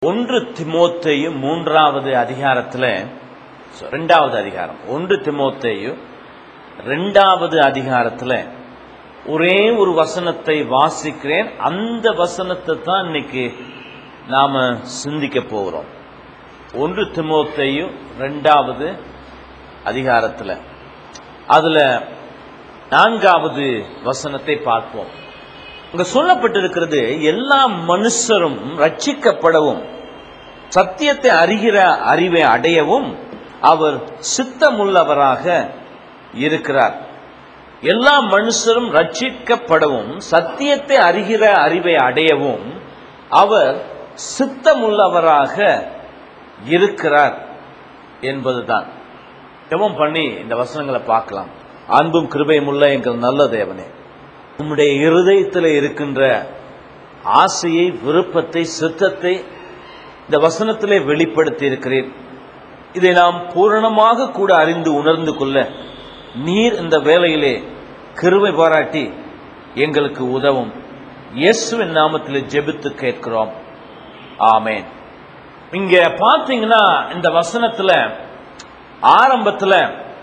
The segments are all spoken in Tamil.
ஒன்று திமோத்தேயு 3வது அதிகாரத்தில் 2வது அதிகாரம் 1 திமோத்தேயு 2வது அதிகாரத்தில் ஒரே ஒரு வசனத்தை வாசிக்கிறேன். அந்த வசனத்தை தான் இன்னைக்கு நாம சிந்திக்க போகிறோம். 1 திமோத்தேயு 2வது அதிகாரத்தில் அதுல 4வது வசனத்தை பார்ப்போம். இங்க சொல்லப்பட்டிருக்கிறது, எல்லா மனுஷரும் ரட்சிக்கப்படவும் சத்தியத்தை அறிகிற அறிவை அடையவும் அவர் சித்தமுள்ளவராக இருக்கிறார். எல்லா மனுஷரும் ரட்சிக்கப்படவும் சத்தியத்தை அறிகிற அறிவை அடையவும் அவர் சித்தமுள்ளவராக இருக்கிறார் என்பதுதான். ஜெபம் பண்ணி இந்த வசனங்களை பார்க்கலாம். அன்பும் கிருபையுமுள்ள எங்கள் நல்ல தேவனே, உம்முடைய இருதயத்தில் இருக்கின்ற ஆசையை, விருப்பத்தை, சித்தத்தை இந்த வசனத்திலே வெளிப்படுத்தி இருக்கிறேன். இதை நாம் பூரணமாக கூட அறிந்து உணர்ந்து கொள்ள நீர் இந்த வேளையிலே கிருபை பாராட்டி எங்களுக்கு உதவும். இயேசுவின் நாமத்தில் ஜெபித்து கேட்கிறோம், ஆமென். இங்க பாத்தீங்கன்னா இந்த வசனத்துல ஆரம்பத்துல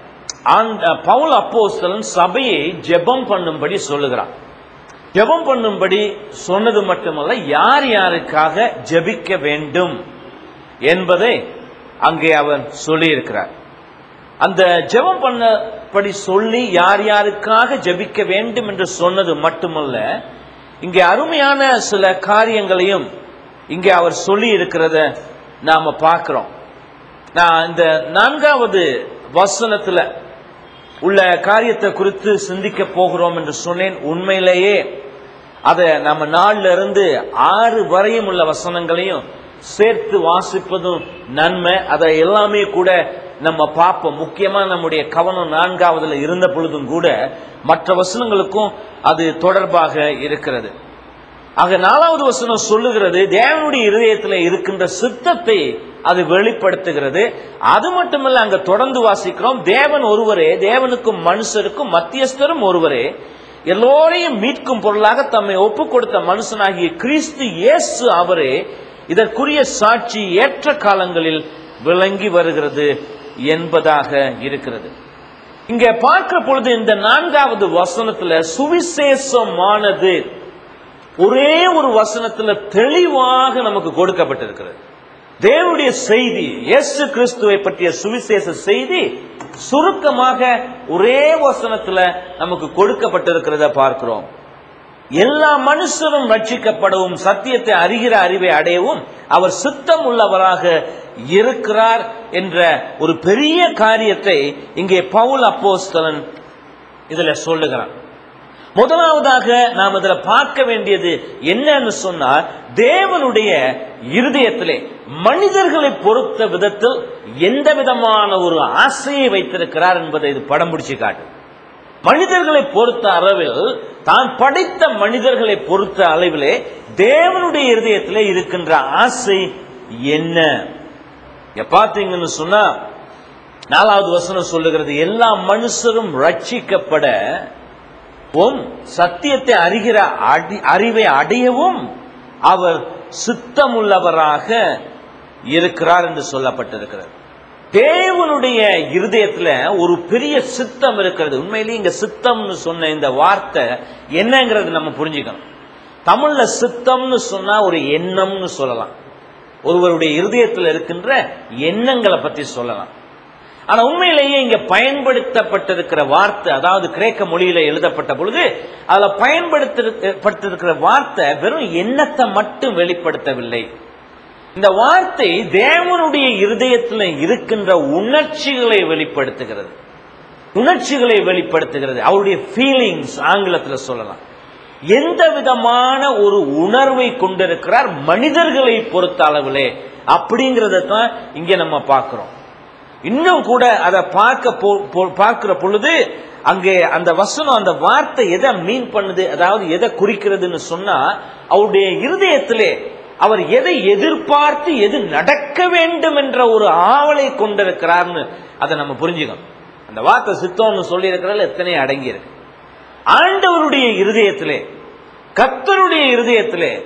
பவுல் அப்போஸ்தலன் சபையை ஜெபம் பண்ணும்படி சொல்லுகிறான். ஜெபம் பண்ணும்படி சொன்னது மட்டுமல்ல, யார் யாருக்காக ஜெபிக்க வேண்டும் என்பதை அங்கே அவர் சொல்லி இருக்கிறார். அந்த ஜெபம் பண்ணபடி சொல்லி யார் யாருக்காக ஜெபிக்க வேண்டும் என்று சொன்னது மட்டுமல்ல, இங்கே அருமையான சில காரியங்களையும் இங்கே அவர் சொல்லி இருக்கிறத நாம பார்க்கிறோம். நான் இந்த 4வது வசனத்துல உள்ள காரியத்தை குறித்து சிந்திக்க போகிறோம் என்று சொன்னேன். உண்மையிலேயே அதை நம்ம 4 இருந்து 6 வரையும் உள்ள வசனங்களையும் சேர்த்து வாசிப்பதும் நன்மை. அதை எல்லாமே கூட நம்ம பார்ப்போம். முக்கியமா நம்முடைய கவனம் 4வதுல இருந்த பொழுதும் கூட மற்ற வசனங்களுக்கும் அது தொடர்பாக இருக்கிறது. ஆக 4வது வசனம் சொல்லுகிறது, தேவனுடைய இருதயத்தில் இருக்கின்ற சித்தத்தை அது வெளிப்படுத்துகிறது. அது மட்டுமல்ல, அங்க தொடர்ந்து வாசிக்கிறோம், தேவன் ஒருவரே, தேவனுக்கும் மனுஷருக்கும் மத்தியஸ்தரும் ஒருவரே, எல்லோரையும் மீட்கும் பொருளாக தம்மை ஒப்பு கொடுத்த மனுஷனாகிய கிறிஸ்து இயேசு அவரே இதற்குரிய சாட்சி ஏற்ற காலங்களில் விளங்கி வருகிறது என்பதாக இருக்கிறது. இங்க பார்க்கிற பொழுது இந்த 4வது வசனத்துல சுவிசேஷமானது ஒரே ஒரு வசனத்துல தெளிவாக நமக்கு கொடுக்கப்பட்டிருக்கிறது. தேவனுடைய செய்தி, இயேசு கிறிஸ்துவை பற்றிய சுவிசேஷ செய்தி சுருக்கமாக ஒரே வசனத்துல நமக்கு கொடுக்கப்பட்டிருக்கிறத பார்க்கிறோம். எல்லா மனுஷரும் ரட்சிக்கப்படவும் சத்தியத்தை அறிகிற அறிவை அடையவும் அவர் சித்தம் உள்ளவராக இருக்கிறார் என்ற ஒரு பெரிய காரியத்தை இங்கே பவுல் அப்போஸ்தலன் இதுல சொல்லுகிறான். முதலாவதாக நாம் இதுல பார்க்க வேண்டியது என்னன்னு சொன்னால், தேவனுடைய இருதயத்திலே மனிதர்களை பொறுத்த விதத்தில் எந்த விதமான ஒரு ஆசையை வைத்திருக்கிறார் என்பதை இது படம் பிடிச்சு காட்டு. மனிதர்களை பொறுத்த அளவில், தான் படைத்த மனிதர்களை பொறுத்த அளவிலே தேவனுடைய இருதயத்திலே இருக்கின்ற ஆசை என்ன பார்த்தீங்கன்னு சொன்னா, 4வது வசனம் சொல்லுகிறது, எல்லா மனுஷரும் ரட்சிக்கப்பட சத்தியத்தை அறிகிற அறிவை அடையவும் அவர் சித்தமுள்ளவராக இருக்கிறார் என்று சொல்லப்பட்டிருக்கிறது. தேவனுடைய இருதயத்துல ஒரு பெரிய சித்தம் இருக்கிறது. உண்மையிலேயே இங்க சித்தம்னு சொன்ன இந்த வார்த்தை என்னங்கிறது நம்ம புரிஞ்சுக்கணும். தமிழ்ல சித்தம்னு சொன்னா ஒரு எண்ணம்னு சொல்லலாம். ஒருவருடைய இருதயத்தில் இருக்கின்ற எண்ணங்களை பத்தி சொல்லலாம். ஆனா உண்மையிலேயே இங்க பயன்படுத்தப்பட்டிருக்கிற வார்த்தை, அதாவது கிரேக்க மொழியில எழுதப்பட்ட பொழுது அதுல பயன்படுத்தப்பட்டிருக்கிற வார்த்தை வெறும் எண்ணத்தை மட்டும் வெளிப்படுத்தவில்லை. இந்த வார்த்தை தேவனுடைய இருதயத்தில் இருக்கின்ற உணர்ச்சிகளை வெளிப்படுத்துகிறது. உணர்ச்சிகளை வெளிப்படுத்துகிறது. அவருடைய ஃபீலிங்ஸ் ஆங்கிலத்தில் சொல்லலாம். எந்த விதமான ஒரு உணர்வை கொண்டிருக்கிறார் மனிதர்களை பொறுத்த அளவிலே அப்படிங்கறத தான் இங்க நம்ம பார்க்கிறோம். இன்னும் கூட அதை பார்க்கிற பொழுது அங்கே அந்த வசனம், அந்த வார்த்தை எதை மீன் பண்ணுது, அதாவது எதை குறிக்கிறதுன்னு சொன்னா, அவருடைய இருதயத்திலே அவர் எதை எதிர்பார்த்து எது நடக்க வேண்டும் என்ற ஒரு ஆவலை கொண்டிருக்கிறார்னு அதை நம்ம புரிஞ்சுக்கணும். அந்த வார்த்தை சித்தம்னு சொல்லி இருக்கிறதுல எத்தனை அடங்கி இருக்கு. ஆண்டவருடைய இருதயத்திலே, கர்த்தருடைய இருதயத்திலே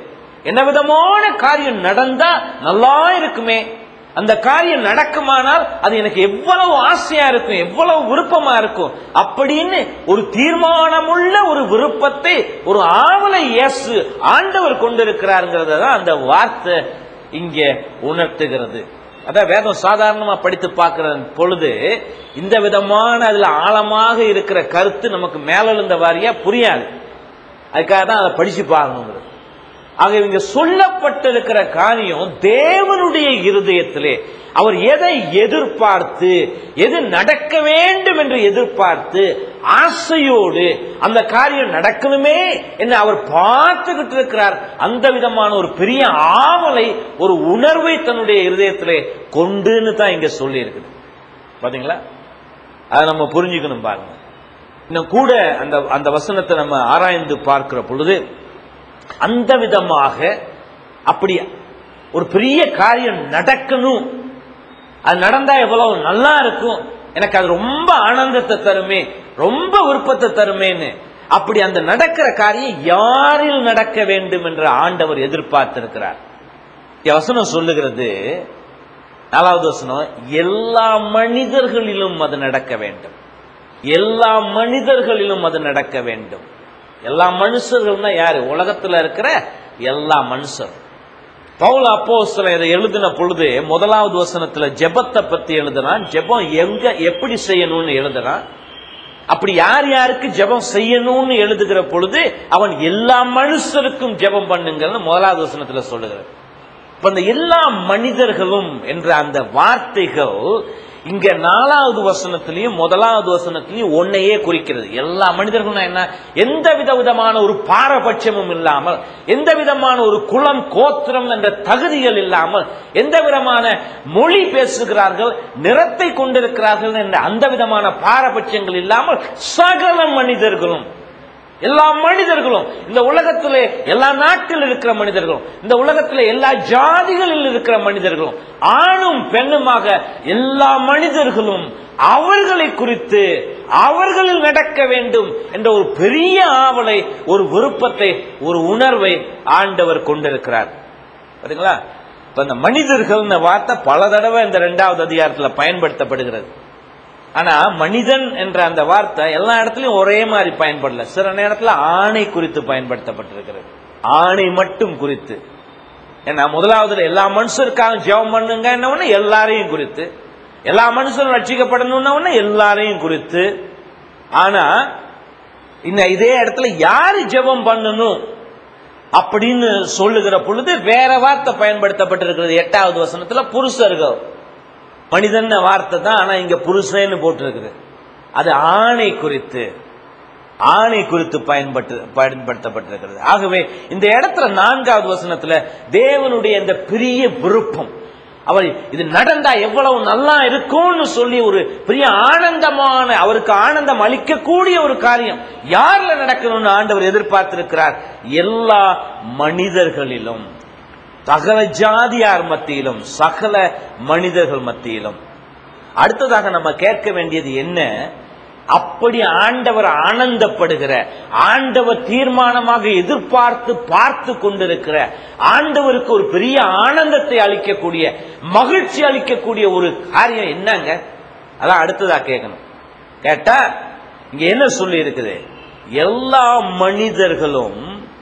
என்ன விதமான காரியம் நடந்தா நல்லா இருக்குமே, அந்த காரியம் நடக்குமானால் அது எனக்கு எவ்வளவு ஆசையா இருக்கும், எவ்வளவு விருப்பமா இருக்கும் அப்படின்னு ஒரு தீர்மானமுள்ள ஒரு விருப்பத்தை, ஒரு ஆவலை இயேசு ஆண்டவர் கொண்டிருக்கிறாருங்கிறத தான் அந்த வார்த்தை இங்க உணர்த்துகிறது. அதான் வேதம் சாதாரணமா படித்து பார்க்கிற பொழுது இந்த விதமான அதுல ஆழமாக இருக்கிற கருத்து நமக்கு மேலெழுந்த வாரியா புரியாது. அதுக்காக தான் அதை படிச்சு பார்க்கணுங்கிறது. ஆக இங்க சொல்லப்பட்டிருக்கிற காரியம் தேவனுடைய இருதயத்திலே அவர் எதை எதிர்பார்த்து, எது நடக்க வேண்டும் என்று எதிர்பார்த்து ஆசையோடு அந்த காரியம் நடக்கணுமே என்று அவர் பார்த்துக்கிட்டு இருக்கிறார். அந்த விதமான ஒரு பெரிய ஆவலை, ஒரு உணர்வை தன்னுடைய இருதயத்திலே கொண்டுன்னு தான் இங்க சொல்லி இருக்குது. பாத்தீங்களா? அதை நம்ம புரிஞ்சுக்கணும். பாருங்க, இன்னும் கூட அந்த வசனத்தை நம்ம ஆராய்ந்து பார்க்கிற பொழுது அந்த விதமாக அப்படி ஒரு பெரிய காரியம் நடக்கணும், அது நடந்தா எவ்வளவு நல்லா இருக்கும், எனக்கு அது ரொம்ப ஆனந்தத்தை தருமே, ரொம்ப விருப்பத்தை தருமேன்னு அப்படி அந்த நடக்கிற காரியம் யாரில் நடக்க வேண்டும் என்று ஆண்டவர் எதிர்பார்த்திருக்கிறார். வசனம் சொல்லுகிறது, 4வது வசனம், எல்லா மனிதர்களிலும் அது நடக்க வேண்டும். எல்லா மனிதர்களிலும் அது நடக்க வேண்டும். எல்லா மனுஷர்கள்னா யாரு? உலகத்தில் இருக்கிற எல்லா மனுஷர். பவுல் அப்போஸ்தலன் இதை எழுதின பொழுது 1வது வசனத்துல ஜெபத்தை பத்தி எழுதுறான். ஜெபம் எங்க எப்படி செய்யணும்னு எழுதுறான். அப்படி யார் யாருக்கு ஜெபம் செய்யணும்னு எழுதுகிற பொழுது அவன் எல்லா மனுஷருக்கும் ஜெபம் பண்ணுங்கன்னு 1வது வசனத்துல சொல்லுகிறார். இப்ப இந்த எல்லா மனிதர்களும் என்ற அந்த வார்த்தைகள் இங்க 4வது வசனத்திலையும் 1வது வசனத்திலையும் ஒன்னையே குறிக்கிறது. எல்லா மனிதர்களும் என்ன, எந்த விதமான ஒரு பாரபட்சமும் இல்லாமல், எந்த விதமான ஒரு குலம் கோத்திரம் என்ற தகுதிகள் இல்லாமல், எந்த விதமான மொழி பேசுகிறார்கள், நிறத்தை கொண்டிருக்கிறார்கள் என்ற அந்த விதமான பாரபட்சங்கள் இல்லாமல் சகல மனிதர்களும், எல்லா மனிதர்களும், இந்த உலகத்திலே எல்லா நாட்டில் இருக்கிற மனிதர்களும், இந்த உலகத்திலே எல்லா ஜாதிகளில் இருக்கிற மனிதர்களும், ஆணும் பெண்ணுமாக எல்லா மனிதர்களும் அவர்களை குறித்து அவர்களில் நடக்க வேண்டும் என்ற ஒரு பெரிய ஆவலை, ஒரு விருப்பத்தை, ஒரு உணர்வை ஆண்டவர் கொண்டிருக்கிறார். பாத்தீங்களா? இப்ப இந்த மனிதர்கள் வார்த்தை பல தடவை இந்த 2வது அதிகாரத்தில் பயன்படுத்தப்படுகிறது. ஆனா மனிதன் என்ற அந்த வார்த்தை எல்லா இடத்துலயும் ஒரே மாதிரி பயன்படல. சில நேரத்தில் ஆணை குறித்து பயன்படுத்தப்பட்டிருக்கிறது, ஆணை மட்டும் குறித்து. ஏன்னா 1வது எல்லா மனுஷருக்காக ஜெபம் பண்ணுங்க என்ன, எல்லாரையும் குறித்து, எல்லா மனுஷரும் ரட்சிக்கப்படணும்னு எல்லாரையும் குறித்து. ஆனா இதே இடத்துல யாரு ஜெபம் பண்ணணும் அப்படின்னு சொல்லுகிற பொழுது வேற வார்த்தை பயன்படுத்தப்பட்டிருக்கிறது. 8வது வசனத்துல புருஷர்கள், மனிதன் வார்த்தை தான், ஆனா இங்க புருஷன்னு போட்டிருக்குது. அது ஆணை குறித்து, ஆணை குறித்து பயன்படுத்தப்பட்டிருக்கிறது. ஆகவே இந்த இடத்துல 4வது வசனத்துல தேவனுடைய இந்த பெரிய விருப்பம், அவர் இது நடந்தா எவ்வளவு நல்லா இருக்கும்னு சொல்லி ஒரு பெரிய ஆனந்தமான, அவருக்கு ஆனந்தம் அளிக்கக்கூடிய ஒரு காரியம் யார்ல நடக்கணும்னு ஆண்டவர் எதிர்பார்த்திருக்கிறார். எல்லா மனிதர்களிலும், சகல ஜாதியார் மத்தியிலும், சகல மனிதர்கள் மத்தியிலும். அடுத்ததாக நம்ம கேட்க வேண்டியது என்ன, அப்படி ஆண்டவர் ஆனந்தப்படுகிற, ஆண்டவர் தீர்மானமாக எதிர்பார்த்து பார்த்து கொண்டிருக்கிற, ஆண்டவருக்கு ஒரு பெரிய ஆனந்தத்தை அளிக்கக்கூடிய, மகிழ்ச்சி அளிக்கக்கூடிய ஒரு காரியம் என்னங்க, அதான் அடுத்ததா கேட்கணும். கேட்டா இங்க என்ன சொல்லி இருக்குது, எல்லா மனிதர்களும்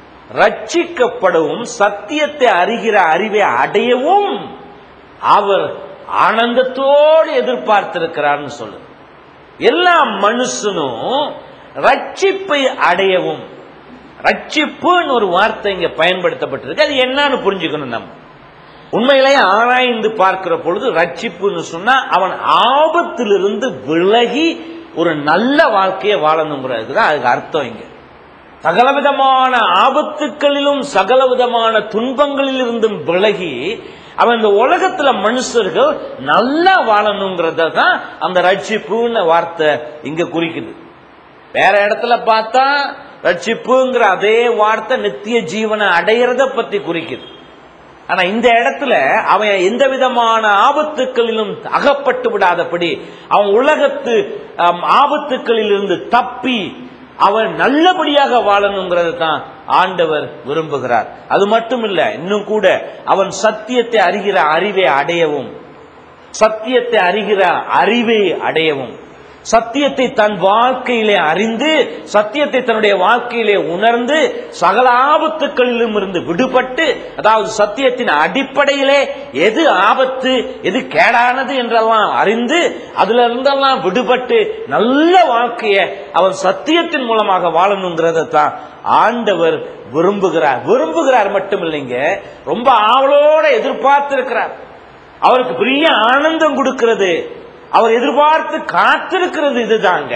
ரட்சிக்கப்படவும் சத்தியத்தை அறிகிற அறிவை அடையவும் அவர் ஆனந்தத்தோடு எதிர்பார்த்திருக்கிறார்னு சொல்லு. எல்லா மனுஷனும் ரட்சிப்பை அடையவும், ரட்சிப்புன்னு ஒரு வார்த்தை இங்க பயன்படுத்தப்பட்டிருக்கு. அது என்னன்னு புரிஞ்சுக்கணும். நம்ம உண்மையிலேயே ஆராய்ந்து பார்க்கிற பொழுது ரட்சிப்புன்னு சொன்னா அவன் ஆபத்திலிருந்து விலகி ஒரு நல்ல வாழ்க்கையை வாழணுங்கிறது தான் அதுக்கு அர்த்தம். இங்க சகலவிதமான ஆபத்துக்களிலும் சகலவிதமான துன்பங்களில் இருந்தும் விலகி அவன் இந்த உலகத்துல மனுஷர்கள் நல்லா வாழணுங்கிறத தான் அந்த ரட்சிப்புன்னு வார்த்தை இங்க குறிக்குது. வேற இடத்துல பார்த்தா ரட்சிப்புங்கிற அதே வார்த்தை நித்திய ஜீவனை அடையிறத பத்தி குறிக்குது. ஆனா இந்த இடத்துல அவன் எந்த விதமான ஆபத்துக்களிலும் அகப்பட்டு விடாதபடி, அவன் உலகத்து ஆபத்துக்களில் இருந்து தப்பி அவன் நல்லபடியாக வாழணுங்கிறது தான் ஆண்டவர் விரும்புகிறார். அது மட்டும் இல்ல, இன்னும் கூட அவன் சத்தியத்தை அறிகிற அறிவை அடையவும், சத்தியத்தை அறிகிற அறிவை அடையவும், சத்தியத்தை தன் வாழ்க்கையிலே அறிந்து, சத்தியத்தை தன்னுடைய வாழ்க்கையிலே உணர்ந்து, சகல ஆபத்துக்களிலும் இருந்து விடுபட்டு, அதாவது சத்தியத்தின் அடிப்படையிலே எது ஆபத்து எது கேடானது என்றெல்லாம் அறிந்து, அதுல இருந்தெல்லாம் விடுபட்டு நல்ல வாழ்க்கையை அவன் சத்தியத்தின் மூலமாக வாழணுங்கிறத தான் ஆண்டவர் விரும்புகிறார். விரும்புகிறார் மட்டும் இல்லைங்க, ரொம்ப ஆவலோட எதிர்பார்த்திருக்கிறார். அவருக்கு பெரிய ஆனந்தம் கொடுக்கிறது, அவர் எதிர்பார்த்து காத்திருக்கிறது இதுதாங்க.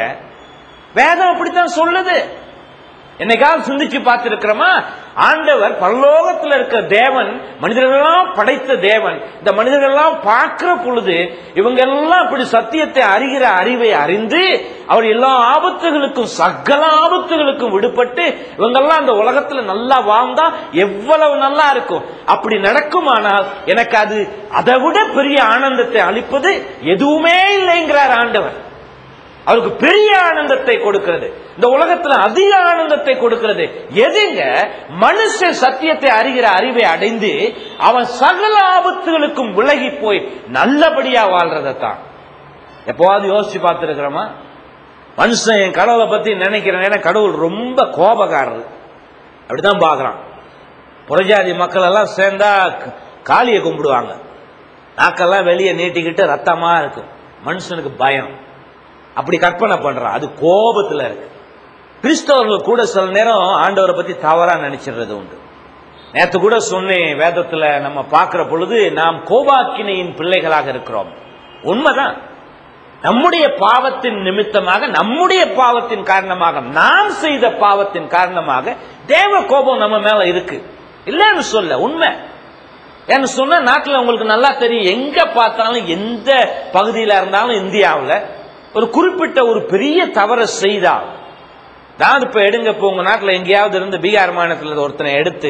வேதம் அப்படித்தான் சொல்லுது. என்னைக்காவது சிந்திச்சு பார்த்திருக்கிறோமா? ஆண்டவர் பரலோகத்தில் இருக்கிற தேவன், மனிதர்களெல்லாம் படைத்த தேவன், இந்த மனிதர்களெல்லாம் பார்க்கிற பொழுது இவங்க எல்லாம் இப்படி சத்தியத்தை அறிகிற அறிவை அறிந்து, அவர் எல்லா ஆபத்துகளுக்கும் சகல ஆபத்துகளுக்கும் விடுபட்டு இவங்கெல்லாம் அந்த உலகத்துல நல்லா வாழ்ந்தா எவ்வளவு நல்லா இருக்கும். அப்படி நடக்குமானால் எனக்கு அது அதை விட பெரிய ஆனந்தத்தை அளிப்பது எதுவுமே இல்லைங்கிறார் ஆண்டவர். அவருக்கு பெரிய ஆனந்தத்தை கொடுக்கிறது, இந்த உலகத்துல அதிக ஆனந்தத்தை கொடுக்கிறது எதுங்க? மனுஷன் சத்தியத்தை அறிகிற அறிவை அடைந்து அவன் சகல ஆபத்துகளுக்கும் விலகி போய் நல்லபடியா வாழ்றதான். எப்போவாது யோசிச்சு பார்த்திருக்கிறோமா? மனுஷன் என் கடவுளை பத்தி நினைக்கிறேன், கடவுள் ரொம்ப கோபக்காரர் அப்படிதான் பாக்குறான். புறஜாதி மக்கள் எல்லாம் சேர்ந்தா காளியை கும்பிடுவாங்க, நாக்கெல்லாம் வெளியே நீட்டிக்கிட்டு ரத்தமா இருக்கும். மனுஷனுக்கு பயம், அப்படி கற்பனை பண்றான், அது கோபத்துல இருக்கு. கிறிஸ்தவர்கள் கூட சில நேரம் ஆண்டவரை பத்தி தவறா நினைச்சிடுறது உண்டு. நேற்று கூட சொன்னேன், வேதத்துல நம்ம பார்க்கிற பொழுது நாம் கோபாக்கினையின் பிள்ளைகளாக இருக்கிறோம். உண்மைதான். நம்முடைய பாவத்தின் நிமித்தமாக, நம்முடைய பாவத்தின் காரணமாக, நாம் செய்த பாவத்தின் காரணமாக தேவ கோபம் நம்ம மேல இருக்கு, இல்லன்னு சொல்ல, உண்மை. ஏன்னு சொன்னா நாட்டில் உங்களுக்கு நல்லா தெரியும், எங்க பார்த்தாலும் எந்த பகுதியில இருந்தாலும் இந்தியாவில் ஒரு குறிப்பிட்ட ஒரு பெரிய தவறை செய்தால் தான், இப்ப எடுங்க, இப்போ உங்க நாட்டில் எங்கேயாவது இருந்து பீகார் மாநிலத்தில் ஒருத்தனை எடுத்து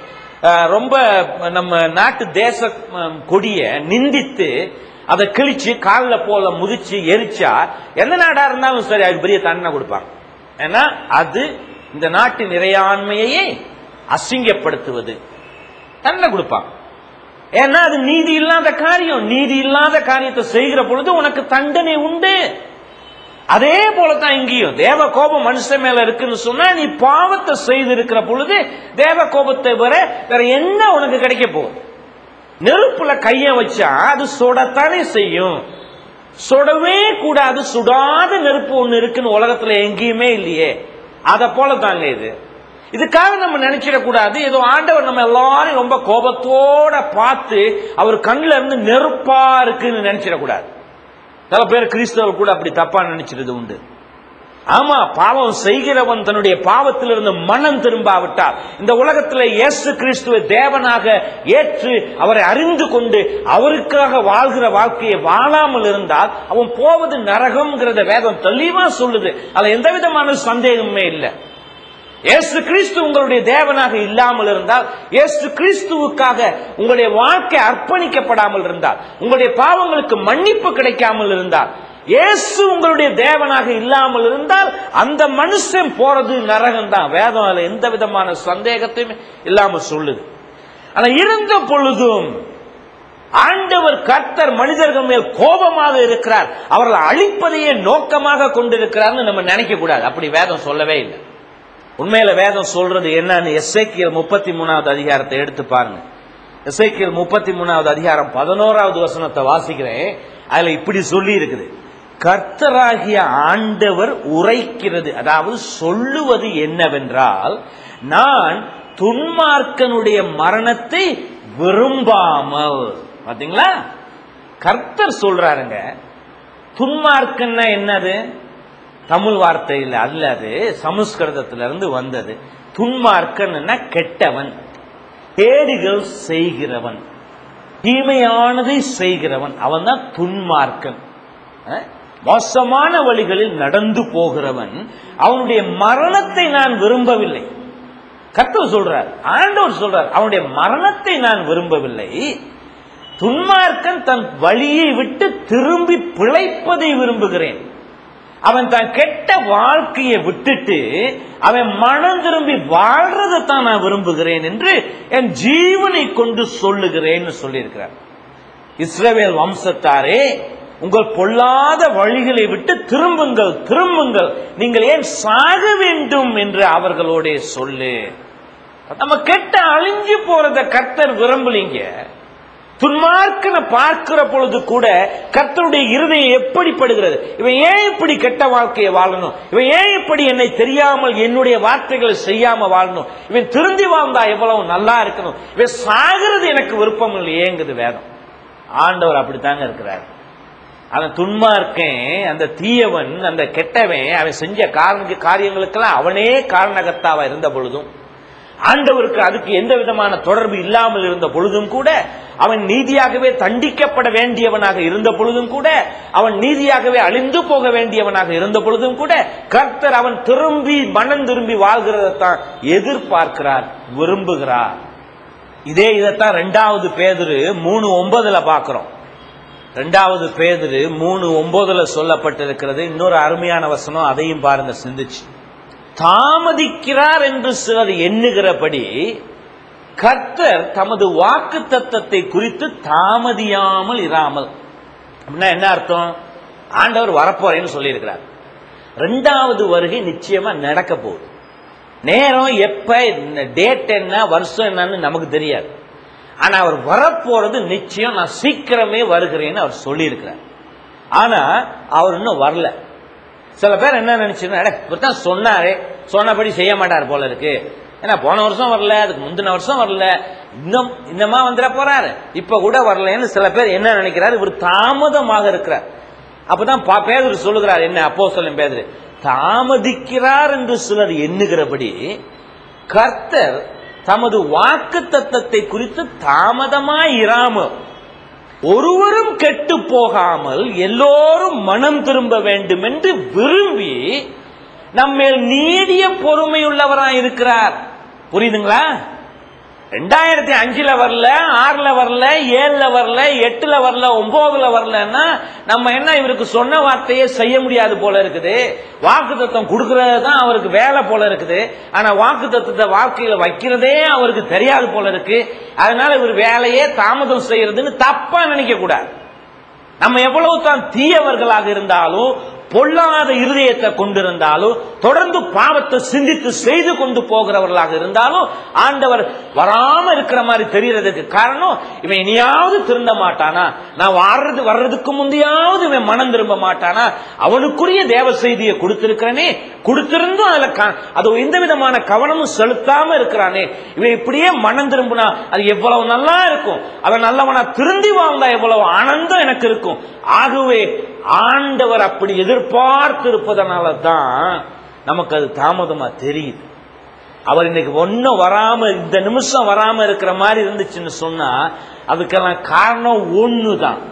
ரொம்ப நம்ம நாட்டு தேச கொடிய நிந்தித்து அதை கிழிச்சு காலில் போல முதிச்சு எரிச்சா எந்த நாடா இருந்தாலும் சரி அதுக்கு பெரிய தண்டனை கொடுப்பாங்க. ஏன்னா அது இந்த நாட்டின் இறையாண்மையை அசிங்கப்படுத்துவது, தண்டனை கொடுப்பாங்க. ஏன்னா அது நீதி இல்லாத காரியம். நீதி இல்லாத காரியத்தை செய்கிற பொழுது உனக்கு தண்டனை உண்டு. அதே போலதான் இங்கேயும் தேவ கோபம் மனுஷன் மேல இருக்குன்னு சொன்னா, நீ பாவத்தை செய்து இருக்கிற பொழுது தேவ கோபத்தை வேற என்ன உனக்கு கிடைக்க போகுது? நெருப்புல கைய வச்சா அது சுடத்தானே செய்யும், சுடவே கூடாது. சுடாத நெருப்பு ஒண்ணு இருக்குன்னு உலகத்துல எங்கேயுமே இல்லையே. அத போல தாங்க இது. இதுக்காக நம்ம நினைச்சிடக்கூடாது ஏதோ ஆண்டவர் நம்ம எல்லாரும் ரொம்ப கோபத்தோட பார்த்து அவர் கண்ணில் இருந்து நெருப்பா இருக்குன்னு நினைச்சிடக்கூடாது. சில பேர் கிறிஸ்தவர் கூட அப்படி தப்பா நினைச்சிருது உண்டு. ஆமா, பாவம் செய்கிறவன் தன்னுடைய பாவத்திலிருந்து மனம் திரும்பாவிட்டால், இந்த உலகத்தில் இயேசு கிறிஸ்துவை தேவனாக ஏற்று அவரை அறிந்து கொண்டு அவருக்காக வாழ்கிற வாழ்க்கையை வாழாமல் இருந்தால் அவன் போவது நரகம்ங்கிறத வேதம் தெளிவா சொல்லுது. அதுல எந்த விதமான சந்தேகமே இல்லை. இயேசு கிறிஸ்து உங்களுடைய தேவனாக இல்லாமல் இருந்தால், இயேசு கிறிஸ்துவுக்காக உங்களுடைய வாழ்க்கை அர்ப்பணிக்கப்படாமல் இருந்தால், உங்களுடைய பாவங்களுக்கு மன்னிப்பு கிடைக்காமல் இருந்தால், இயேசு உங்களுடைய தேவனாக இல்லாமல் இருந்தால் அந்த மனுஷன் போறது நரகம் தான். வேதம் அதுல எந்த விதமான சந்தேகத்தையும் இல்லாம சொல்லுது. ஆனா இருந்த பொழுதும் ஆண்டவர் கர்த்தர் மனிதர்கள் மேல் கோபமாக இருக்கிறார், அவர்களை அழிப்பதையே நோக்கமாக கொண்டிருக்கிறார்னு நம்ம நினைக்க கூடாது. அப்படி வேதம் சொல்லவே இல்லை. உண்மையில வேதம் சொல்றது என்னன்னு எசேக்கியேல் 33வது அதிகாரத்தை எடுத்து பாருங்க. எசேக்கியேல் 33வது அதிகாரம் 11வது வசனத்தை வாசிக்கிறேன். அதுல இப்படி சொல்லி இருக்குது, கர்த்தராகிய ஆண்டவர் உரைக்கிறது, அதாவது சொல்லுவது என்னவென்றால், நான் துன்மார்க்கனுடைய மரணத்தை விரும்பாமல். பாத்தீங்களா, கர்த்தர் சொல்றாருங்க. துன்மார்க்கன்னா என்னது? தமிழ் வார்த்தை இல்ல, அல்ல, அது சமஸ்கிருதத்திலிருந்து வந்தது. துன்மார்க்கன்னா கெட்டவன், கேடுகள் செய்கிறவன், தீமையானதை செய்கிறவன், அவன் தான் துன்மார்க்கன். மோசமான வழிகளில் நடந்து போகிறவன், அவனுடைய மரணத்தை நான் விரும்பவில்லை. கர்த்தர் சொல்றார், ஆண்டவர் சொல்றார், அவனுடைய மரணத்தை நான் விரும்பவில்லை. துன்மார்க்கன் தன் வழியை விட்டு திரும்பி பிழைப்பதை விரும்புகிறேன். அவன் தான் கெட்ட வாழ்க்கையை விட்டுட்டு அவன் மனம் திரும்பி வாழ்றதைத்தான் நான் விரும்புகிறேன் என்று என் ஜீவனை கொண்டு சொல்லுகிறேன்னு சொல்லியிருக்கிறார். இஸ்ரவேல் வம்சத்தாரே, உங்கள் பொல்லாத வழிகளை விட்டு திரும்புங்கள், திரும்புங்கள், நீங்கள் ஏன் சாக வேண்டும் என்று அவர்களோட சொல்லு. நம்ம கெட்ட அழிஞ்சு போறத கர்த்தர் விரும்பலீங்க. துன்மார்க்கனை பார்க்கிற பொழுது கூட கர்த்தருடைய இருதயம் எப்படிப்படுகிறது? இவன் ஏன் இப்படி கெட்ட வாழ்க்கையை வாழணும்? இவன் ஏன் இப்படி என்னை தெரியாமல் என்னுடைய வார்த்தைகளை செய்யாம வாழணும்? இவன் திருந்தி வாழ்ந்தா எவ்வளவு நல்லா இருக்கணும். இவன் சாகிறது எனக்கு விருப்பம் இல்லையேங்குது வேதம். ஆண்டவர் அப்படித்தாங்க இருக்கிறார். அவன் துன்மார்க்கன், அந்த தீயவன், அந்த கெட்டவன், அவன் செஞ்ச காரியங்களுக்கெல்லாம் அவனே காரணகர்த்தாவா இருந்த பொழுதும், ஆண்டவருக்கு அதுக்கு எந்த விதமான தொடர்பு இல்லாமல் இருந்த பொழுதும் கூட, அவன் நீதியாகவே தண்டிக்கப்பட வேண்டியவனாக இருந்த பொழுதும் கூட, அவன் நீதியாகவே அழிந்து போக வேண்டியவனாக இருந்த பொழுதும் கூட, கர்த்தர் அவன் திரும்பி மனம் திரும்பி வாழ்கிறதான் எதிர்பார்க்கிறார், விரும்புகிறார். இதைத்தான் 2 பேதுரு 3:9 பார்க்கிறோம். 2 பேதுரு 3:9 சொல்லப்பட்டிருக்கிறது. இன்னொரு அருமையான வசனம், அதையும் பாருங்க சிந்திச்சு. தாமதிக்கிறார் என்று சிலர் எண்ணுகிறபடி கர்த்தர் தமது வாக்கு தத்தத்தை குறித்து தாமதியாமல் இராமல். அப்படின்னா என்ன அர்த்தம்? ஆண்டவர் வரப்போறேன்னு சொல்லி இருக்கிறார். 2வது வருகை நிச்சயமா நடக்க போகுது. நேரம் எப்ப, டேட் என்ன, வருஷம் என்னன்னு நமக்கு தெரியாது. ஆனா அவர் வரப்போறது நிச்சயம். நான் சீக்கிரமே வருகிறேன்னு அவர் சொல்லி இருக்கிறார். ஆனா அவர் இன்னும் வரல. சில பேர் என்ன நினைச்சுன்னா, சொன்னாரே, சொன்னபடி செய்ய மாட்டார் போல இருக்கு. ஏன்னா போன வருஷம் வரல, அதுக்கு முந்தின வருஷம் வரல, இன்னமா வந்துட போறாரு, இப்ப கூட வரலன்னு சில பேர் என்ன நினைக்கிறார்? இவர் தாமதமாக இருக்கிறார். அப்பதான் பேதுரு சொல்லுகிறார், என்ன அப்போஸ்தலன் பேதுரு, தாமதிக்கிறார் என்று சிலர் எண்ணுகிறபடி கர்த்தர் தமது வாக்கு தத்தத்தை குறித்து தாமதமாயிராமல் ஒருவரும் கெட்டு போகாமல் எல்லோரும் மனம் திரும்ப வேண்டும் என்று விரும்பி நம்மேல் நீடிய பொறுமையுள்ளவராய் இருக்கிறார். புரியுதுங்களா? 2005 வரல, 6 வரல, 7 வரல, 8 வரல, 9 வரலன்னா நம்ம என்ன இவருக்கு சொன்ன வார்த்தையே செய்ய முடியாது போல இருக்குது. வாக்கு தத்தம் கொடுக்கறது தான் அவருக்கு வேலை போல இருக்குது. ஆனா வாக்கு தத்தத்தை வாழ்க்கையில வைக்கிறதே அவருக்கு தெரியாது போல இருக்கு. அதனால இவர் வேலையே தாமதம் செய்யறதுன்னு தப்பா நினைக்க கூடாது. நம்ம எவ்வளவு தான் தீயவர்களாக இருந்தாலும், பொல்லாத இருதயத்தை கொண்டிருந்தாலும், தொடர்ந்து பாவத்தை சிந்தித்து செய்து கொண்டு போகிறவர்களாக இருந்தாலும், ஆண்டவர் வராம இருக்கிற மாதிரி தெரியறதுக்கு காரணம், இவன் இனியாவது திருந்த மாட்டானா, நான் வர்றதுக்கு முந்தையாவது இவன் மனம் திரும்ப மாட்டானா, அவனுக்குரிய தேவ செய்தியை கொடுத்திருக்கிறனே, கொடுத்திருந்தும் அதுல அது எந்த விதமான கவனமும் செலுத்தாம இருக்கிறானே, இவன் இப்படியே மனம் திரும்பினா அது எவ்வளவு நல்லா இருக்கும், அவன் நல்லவனா திருந்தி வாழ்ந்தா எவ்வளவு ஆனந்தம் எனக்கு இருக்கும். ஆகவே ஆண்டவர் அப்படி எதிர்பார்த்து இருப்பதனால தான் நமக்கு அது தாமதமா தெரியுது. அவர் இன்னைக்கு ஒன்னும் வராம, இந்த நிமிஷம் வராம இருக்கிற மாதிரி இருந்துச்சுன்னு சொன்னா அதுக்கெல்லாம் காரணம் ஒண்ணுதான்.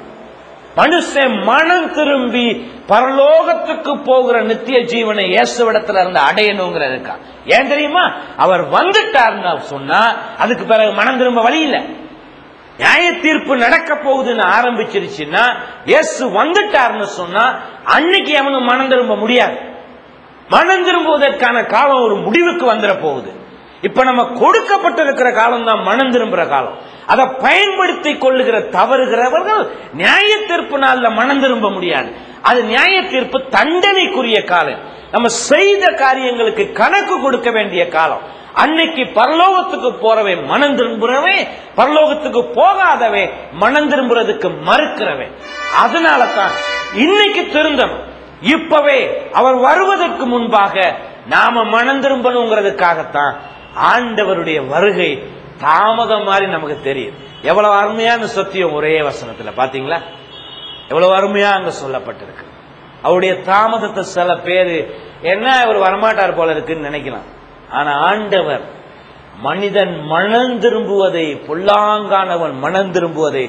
மனுஷன் மனம் திரும்பி பரலோகத்துக்கு போகிற நித்திய ஜீவனை இயேசுவிடத்துல இருந்து அடையணுங்கிறதுக்கா. ஏன் தெரியுமா? அவர் வந்துட்டாருன்னு சொன்னா அதுக்கு பிறகு மனம் திரும்ப வழி இல்லை. நியாய தீர்ப்பு நடக்க போகுதுன்னு ஆரம்பிச்சிருச்சுன்னா, இயேசு வந்துட்டாருன்னு சொன்னா அன்னைக்கு அவனு மனம் திரும்ப முடியாது. மனம் திரும்புவதற்கான காலம் ஒரு முடிவுக்கு வந்துட போகுது. இப்ப நம்ம கொடுக்கப்பட்டிருக்கிற காலம் தான் மனம் திரும்புற காலம். அதை பயன்படுத்தி கொள்ளுகிற தவறுகிறவர்கள் நியாய தீர்ப்பு நாள்ல மனம் திரும்ப முடியாது. அது நியாய தீர்ப்பு தண்டனைக்குரிய காலம். நம்ம செய்த காரியங்களுக்கு கணக்கு கொடுக்க வேண்டிய காலம். அன்னைக்கு பரலோகத்துக்கு போறவே மனம் திரும்புறவே, பரலோகத்துக்கு போகாதவே மனம் திரும்புறதுக்கு மறுக்கிறவே. அதனால தான் இன்னைக்கு திருந்தணும். இப்பவே அவர் வருவதற்கு முன்பாக நாம மனம் திரும்பணுங்கிறதுக்காகத்தான் ஆண்டவருடைய வருகை தாமதம் மாதிரி நமக்கு தெரியும். எவ்வளவு அருமையான சத்தியம் ஒரே வசனத்துல பாத்தீங்களா? எவ்வளவு அருமையா அங்க சொல்லப்பட்டிருக்கு. அவருடைய தாமதத்தை சில பேரு என்ன இவர் வரமாட்டார் போல இருக்குன்னு நினைக்கலாம். ஆனா ஆண்டவர் மனிதன் மனம் திரும்புவதை, பொல்லாங்கானவன் மனம் திரும்புவதை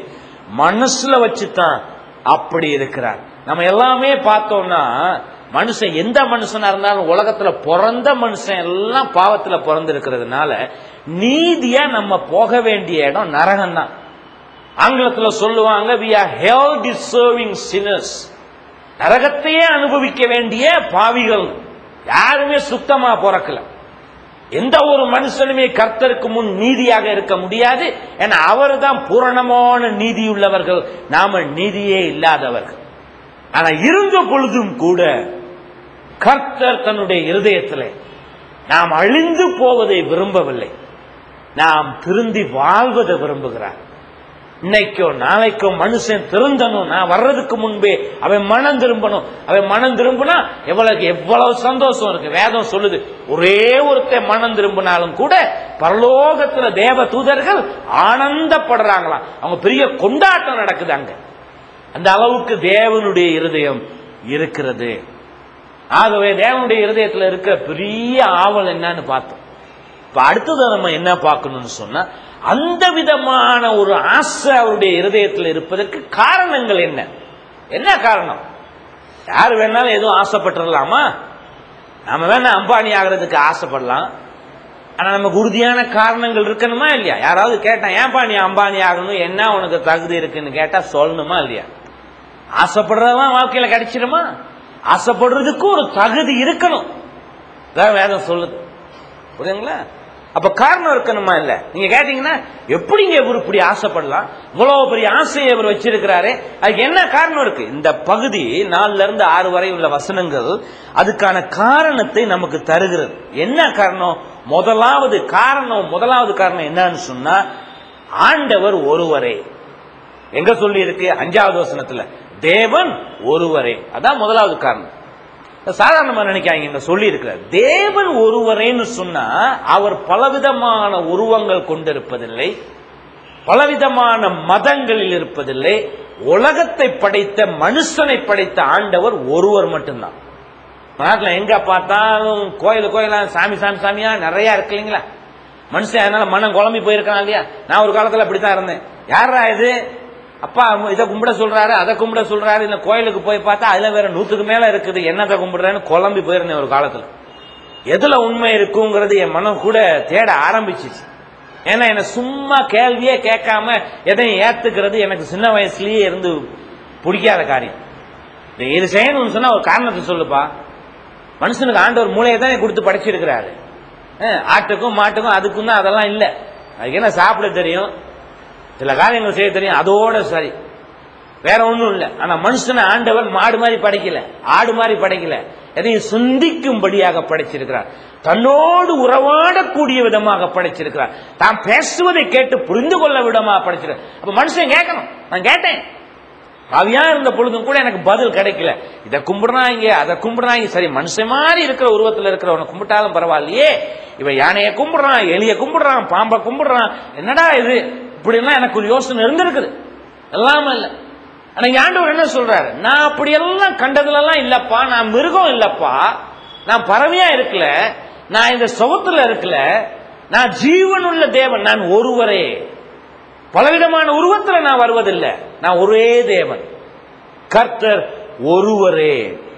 மனசுல வச்சுதான் அப்படி இருக்கிறார். நம்ம எல்லாமே பார்த்தோம்னா, மனுஷன் எந்த மனுஷனா இருந்தாலும் உலகத்துல பிறந்த மனுஷன் எல்லாம் பாவத்துல பிறந்து இருக்கிறதுனால நீதியா நம்ம போக வேண்டிய இடம் நரகம் தான். ஆங்கிலத்துல சொல்லுவாங்க, we are hell deserving sinners. நரகத்தையே அனுபவிக்க வேண்டிய பாவிகள். யாருமே சுத்தமா பிறக்கல. எந்த ஒரு மனுஷனுமே கர்த்தருக்கு முன் நீதியாக இருக்க முடியாது. ஏன்னா அவர் தான் பூரணமான நீதி உள்ளவர்கள், நாம நீதியே இல்லாதவர்கள். ஆனா இருந்த பொழுதும் கூட கர்த்தர் தன்னுடைய இருதயத்திலே நாம் அழிந்து போவதை விரும்பவில்லை, நாம் திருந்தி வாழ்வதை விரும்புகிறார். இன்னைக்கோ நாளைக்கோ மனுஷன் திருந்தணும், நான் வர்றதுக்கு முன்பே அவன் மனம் திரும்பணும். அவன் மனம் திரும்பினா எவ்வளவு சந்தோஷம் இருக்கு. வேதம் சொல்லுது, ஒரே ஒருத்தர் மனம் திரும்பினாலும் கூட பரலோகத்துல தேவ தூதர்கள் ஆனந்தப்படுறாங்களாம். அவங்க பெரிய கொண்டாட்டம் நடக்குது அங்க. அந்த அளவுக்கு தேவனுடைய இருதயம் இருக்கிறது. ஆகவே தேவனுடைய இருதயத்தில் இருக்க பெரிய ஆவல் என்னன்னு பார்த்தோம். இப்ப அடுத்தது நம்ம என்ன பார்க்கணும்னு சொன்னா, அந்த விதமான ஒரு ஆசை அவருடைய இருதயத்தில் இருப்பதற்கு காரணங்கள் என்ன? என்ன காரணம்? யார் வேணாலும் எதுவும் ஆசைப்பட்டுடலாமா? நாம வேணா அம்பானி ஆகிறதுக்கு ஆசைப்படலாம். ஆனா நமக்கு உறுதியான காரணங்கள் இருக்கணுமா இல்லையா? யாராவது கேட்டா ஏன்பா நீ அம்பானி ஆகணும், என்ன உனக்கு தகுதி இருக்குன்னு கேட்டா சொல்லணுமா இல்லையா? ஆசைப்படுறதெல்லாம் வாழ்க்கையில கிடைச்சிருமா? ஆசைப்படுறதுக்கு ஒரு தகுதி இருக்கணும், வேதம் சொல்லுது. புரியுதுங்களா? அப்ப காரணம் இருக்கணுமா இல்ல? நீங்க கேட்டீங்கன்னா எப்படிங்க இவர் இப்படி ஆசைப்படலாம், இவ்வளவு பெரிய ஆசையை இவர் வச்சிருக்கிறாரு, அதுக்கு என்ன காரணம் இருக்கு? இந்த பகுதி 4 இருந்து 6 வரை உள்ள வசனங்கள் அதுக்கான காரணத்தை நமக்கு தருகிறது. என்ன காரணம்? முதலாவது காரணம் என்னன்னு சொன்னா, ஆண்டவர் ஒருவரே. எங்க சொல்லி இருக்கு? 5வது வசனத்துல தேவன் ஒருவரே. அதான் முதலாவது காரணம். சாதாரணமா நினைக்காங்க, சொல்லி இருக்கிறார் தேவன் ஒருவரேன்னு சொன்னா அவர் பலவிதமான உருவங்கள் கொண்டிருப்பதில்லை, பலவிதமான மதங்களில் இருப்பதில்லை. உலகத்தை படைத்த மனுஷனை படைத்த ஆண்டவர் ஒருவர் மட்டும்தான். நாட்டில் எங்க பார்த்தாலும் கோயிலா சாமியா நிறைய இருக்கு இல்லைங்களா? மனுஷன் அதனால மனம் குழம்பி போயிருக்கான் இல்லையா? நான் ஒரு காலத்துல அப்படித்தான் இருந்தேன். யாரா இது, அப்பா இதை கும்பிட சொல்றாரு, அதை கும்பிட சொல்றாரு, இந்த கோயிலுக்கு போய் பார்த்தா அதுல வேற 100க்கு மேல இருக்குது, என்னத்தை கும்பிடுறேன்னு குழம்பி போயிருந்தேன் ஒரு காலத்துல. எதுல உண்மை இருக்குங்கிறது என் மனம் கூட தேட ஆரம்பிச்சிச்சு. ஏன்னா என்ன சும்மா கேள்வியே கேட்காம எதையும் ஏத்துக்கிறது எனக்கு சின்ன வயசுலயே இருந்து பிடிக்காத காரியம். இது செய்யணும்னு சொன்னா ஒரு காரணத்தை சொல்லுப்பா. மனுஷனுக்கு ஆண்டவர் மூளையை தான் கொடுத்து படைச்சிருக்கிறாரு. ஆட்டுக்கும் மாட்டுக்கும் அதுக்கும் தான் அதெல்லாம் இல்ல. அதுக்கு என்ன சாப்பிட தெரியும், சில காரியங்கள் செய்ய தெரியும், அதோட சரி, வேற ஒண்ணும் இல்ல. ஆனா மனுஷனை ஆண்டவர் மாடு மாதிரி படைக்கல, ஆடு மாதிரி படைக்கல, எதையும் சிந்திக்கும்படியாக படைச்சிருக்கிறார். தன்னோடு உறவாடக்கூடிய விதமாக படைச்சிருக்கிறார். தான் பேசுவதை கேட்டு புரிந்து கொள்ள விடமா படைச்சிருக்கார். அப்ப மனுஷன் கேட்கணும். நான் கேட்டேன், பாவியா இருந்த பொழுதும் கூட எனக்கு பதில் கிடைக்கல. இதை கும்பிடுறாங்க, அதை கும்பிடுறாங்க. சரி, மனுஷன் மாதிரி இருக்கிற உருவத்தில் இருக்கிறவனை கும்பிட்டாலும் பரவாயில்லையே, இவன் யானையை கும்பிடுறான், எலியை கும்பிடுறான், பாம்பை கும்பிடுறான், என்னடா இது இப்படிலாம் எனக்கு ஒரு யோசனை இருந்திருக்குது. எல்லாமே இல்ல. ஆனா ஆண்டவர் என்ன சொல்றாரு? நான் அப்படி எல்லாம் கண்டதுல எல்லாம் இல்லப்பா, நான் மிருகம் இல்லப்பா, நான் பறவையா இருக்கல, நான் இந்த சுகத்துல இருக்கல, நான் ஜீவனுள்ள தேவன், நான் ஒருவரே. பலவிதமான உருவத்தில் நான் வருவதில்லை, நான் ஒரே தேவன், கர்த்தர் ஒருவரே.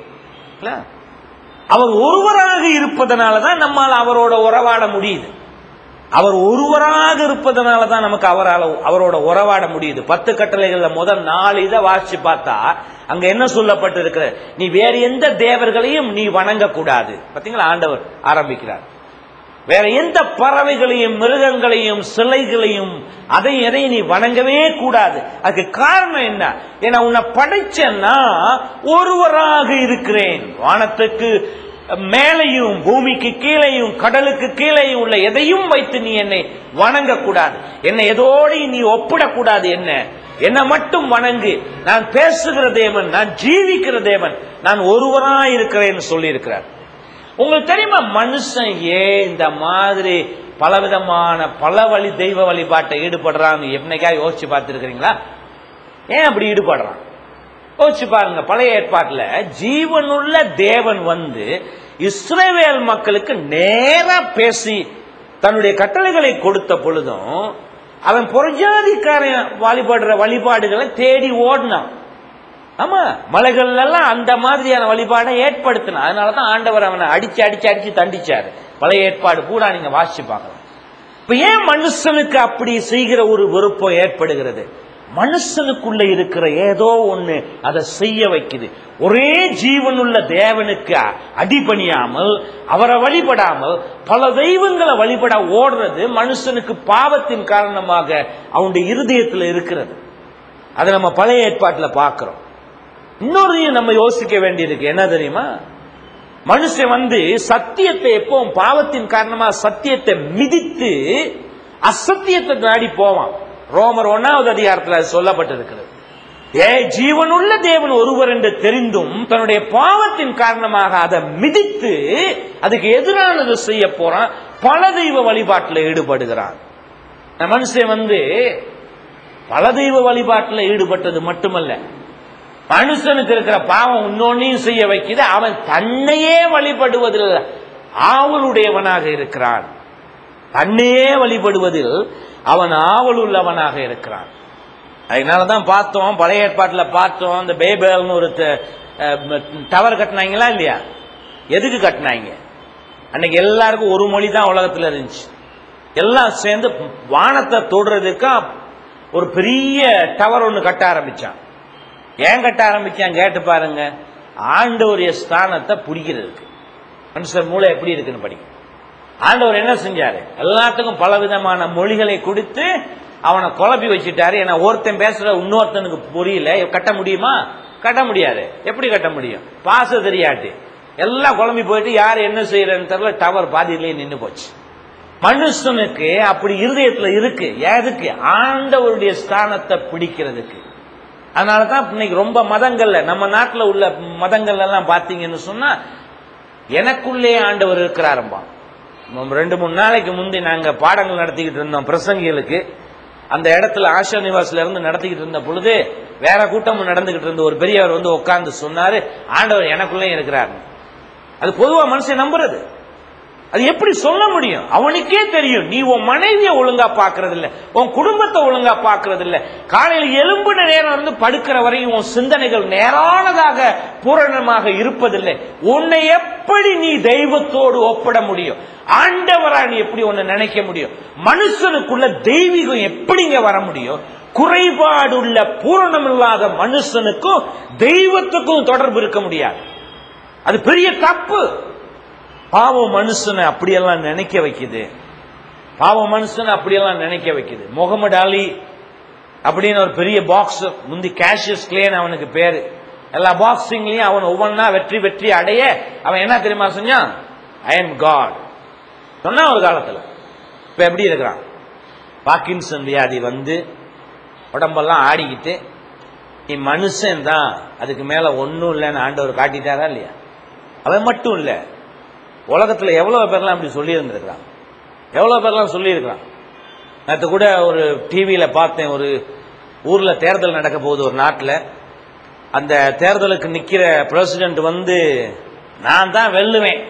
அவர் ஒருவராக இருப்பதனாலதான் நம்மால் அவரோட உறவாட முடியுது. அவர் ஒருவராக இருப்பதனால தான் நமக்கு அவரோட உறவாட முடியுது. 10 கட்டளைகள்ல முதல் 4 இதை வாசிச்சு பார்த்தா அங்க என்ன சொல்லப்பட்டு இருக்கிற, நீ வேற எந்த தேவர்களையும் நீ வணங்க கூடாது. பாத்தீங்களா, ஆண்டவர் ஆரம்பிக்கிறார். வேற எந்த பறவைகளையும் மிருகங்களையும் சிலைகளையும் எதையும் நீ வணங்கவே கூடாது. அதுக்கு காரணம் என்ன? ஏன்னா உன்னை படைச்சேன்னா ஒருவராக இருக்கிறேன். வானத்துக்கு மேலையும் பூமிக்கு கீழையும் கடலுக்கு கீழையும் உள்ள எதையும் வைத்து நீ என்னை வணங்க கூடாது, என்னை எதோடு நீ ஒப்பிடக்கூடாது. என்ன மட்டும் வணங்கு. நான் பேசுகிற தேவன், நான் ஜீவிக்கிற தேவன், நான் ஒருவராய் இருக்கிறேன்னு சொல்லி இருக்கிறார். உங்களுக்கு தெரியுமா, மனுஷன் ஏன் இந்த மாதிரி பலவிதமான பல வழி தெய்வ வழிபாட்டை ஈடுபடுறான்னு என்னைக்கா யோசிச்சு பார்த்திருக்கிறீங்களா? ஏன் அப்படி ஈடுபடுறான் யோசிச்சு பாருங்க. பழைய ஏற்பாட்டுல ஜீவனுள்ள தேவன் இஸ்ரவேல் மக்களுக்கு நேரா பேசி தன்னுடைய கட்டளைகளை கொடுத்த பொழுதும் அவன் புறஜாதிக்காரன் வழிபடுற வழிபாடுகளை தேடி ஓடினான். ஆமா, மலைகள் எல்லாம் அந்த மாதிரியான வழிபாடை ஏற்படுத்தினான். அதனாலதான் ஆண்டவர் அவனை அடிச்சு தண்டிச்சாரு. பழைய ஏற்பாடு பூரா நீங்க வாசிச்சு பார்க்கலாம். இப்ப ஏன் மனுஷனுக்கு அப்படி செய்கிற ஒரு விருப்பம் ஏற்படுகிறது? மனுஷனுக்குள்ள இருக்கிற ஏதோ ஒண்ணு அதை செய்ய வைக்குது. ஒரே ஜீவனுள்ள தேவனுக்கு அடிபணியாமல், அவரை வழிபடாமல் பல தெய்வங்களை வழிபட ஓடுறது மனுஷனுக்கு பாவத்தின் காரணமாக அவனுடைய இருதயத்தில் இருக்கிறது. அதை நம்ம பழைய ஏற்பாட்டில் பார்க்கிறோம். இன்னொரு நம்ம யோசிக்க வேண்டியிருக்கு. என்ன தெரியுமா? மனுஷன் சத்தியத்தை எப்பவும் பாவத்தின் காரணமா சத்தியத்தை மிதித்து அசத்தியத்தை நாடி போவான். ரோமர் 1வது அதிகாரத்தில் சொல்லப்பட்டிருக்கிறது. ஜீவனுள்ள தேவன் ஒருவர் என்று தெரிந்தும் தன்னுடைய பாவத்தின் காரணமாக அதை மிதித்து அதுக்கு எதிரானது செய்ய போறான். பல தெய்வ வழிபாட்டில் ஈடுபடுகிறான். மனுஷன் பல தெய்வ வழிபாட்டில் ஈடுபட்டது மட்டுமல்ல, மனுஷனுக்கு இருக்கிற பாவம் இன்னொன்னையும் செய்ய வைக்குது. அவன் தன்னையே வழிபடுவதில் ஆவலுடையவனாக இருக்கிறான். தன்னையே வழிபடுவதில் அவன் ஆவல் உள்ளவனாக இருக்கிறான். அதனாலதான் பார்த்தோம், பழைய ஏற்பாட்டில் பார்த்தோம், அந்த பேபேல்னு ஒரு டவர் கட்டினாங்களா இல்லையா? எதுக்கு கட்டினாங்க? அன்னைக்கு எல்லாருக்கும் ஒரு மொழி தான் உலகத்தில் இருந்துச்சு. எல்லாம் சேர்ந்து வானத்தை தொடுறதுக்கு ஒரு பெரிய டவர் ஒன்று கட்ட ஆரம்பிச்சான். ஏன் கட்ட ஆரம்பிச்சான் கேட்டு பாருங்க. ஆண்டவருடைய ஸ்தானத்தை பிடிக்கிறதுக்கு. மனுஷன் மூளை எப்படி இருக்குன்னு படிக்கும். ஆண்டவர் என்ன செஞ்சாரு? எல்லாத்துக்கும் பல விதமான மொழிகளை கொடுத்து அவனை குழப்பி வச்சுட்டாரு. ஏன்னா ஒருத்தன் பேசுற இன்னொருத்தனுக்கு புரியல. கட்ட முடியுமா? கட்ட முடியாது. எப்படி கட்ட முடியும்? பாச தெரியாட்டு எல்லாம் குழம்பி போயிட்டு யார் என்ன செய்யறன்னு தெரியல. டவர் பாதியிலேயே நின்று போச்சு. மனுஷனுக்கு அப்படி இருதயத்தில் இருக்கு. எதுக்கு? ஆண்டவருடைய ஸ்தானத்தை பிடிக்கிறதுக்கு. அதனாலதான் இன்னைக்கு ரொம்ப மதங்கள்ல, நம்ம நாட்டில் உள்ள மதங்கள் எல்லாம் பாத்தீங்கன்னு சொன்னா எனக்குள்ளே ஆண்டவர் இருக்கிறாரும்பா. 2-3 நாளைக்கு முந்தி நாங்க பாடங்கள் நடத்திக்கிட்டு இருந்தோம் பிரசங்கிகளுக்கு. அந்த இடத்துல ஆஷா நிவாஸ்ல இருந்து நடத்திக்கிட்டு இருந்த பொழுது வேற கூட்டமும் நடந்துகிட்டு இருந்த ஒரு பெரியவர் உட்கார்ந்து சொன்னாரு, ஆண்டவர் எனக்குள்ளே இருக்கிறார். அது பொதுவா மனுஷன் நம்புறது. அது எப்படி சொல்ல முடியும்? அவனுக்கே தெரியும். நீ உன் மனைவியை ஒழுங்கா பாக்குறது இல்ல, உன் குடும்பத்தை ஒழுங்கா பாக்குறது இல்ல. காலையில் எலும்புன நேரம் இருந்து படுக்கிற வரையும் உன் சிந்தனைகள் நேரானதாக பூரணமாக இருப்பதில்லை. உன்னை எப்படி நீ தெய்வத்தோடு ஒப்பிட முடியும்? ஆண்டவரா நீ எப்படி உன்னை நினைக்க முடியும்? மனுஷனுக்குள்ள தெய்வீகம் எப்படிங்க வர முடியும்? குறைபாடுள்ள பூரணம் இல்லாத மனுஷனுக்கும் தெய்வத்துக்கும் தொடர்பு இருக்க முடியாது. அது பெரிய தப்பு. பாவம் மனுஷனை அப்படியெல்லாம் நினைக்க வைக்குது. பாவம் மனுஷனை அப்படியெல்லாம் நினைக்க வைக்குது. முகமது அலி அப்படின்னு ஒரு பெரிய பாக்ஸர், முந்தி கேஷியஸ் கிளேன் அவனுக்கு பேரு. எல்லா பாக்ஸிங்லயும் அவன் ஒவ்வொன்னா வெற்றி அடைய அவன் என்ன தெரியுமா செஞ்சான்? ஐ எம் காட் சொன்னா ஒரு காலத்துல. இப்ப எப்படி இருக்கிறான்? பார்க்கின்சன் வியாதி உடம்பெல்லாம் ஆடிக்கிட்டு நீ மனுஷன் தான், அதுக்கு மேல ஒன்னும் இல்லைன்னு ஆண்டவர் காட்டிட்டாரா இல்லையா? அவன் மட்டும் இல்ல, உலகத்துல எவ்வளவு பேர்லாம் அப்படி சொல்லி இருந்திருக்கிறான். எவ்வளவு பேர்லாம் சொல்லி இருக்கிறான். நேற்று கூட ஒரு டிவியில பார்த்தேன், ஒரு ஊர்ல தேர்தல் நடக்க போகுது ஒரு நாட்டில். அந்த தேர்தலுக்கு நிக்கிற பிரசிடென்ட் நான் தான் வெல்லுவேன்,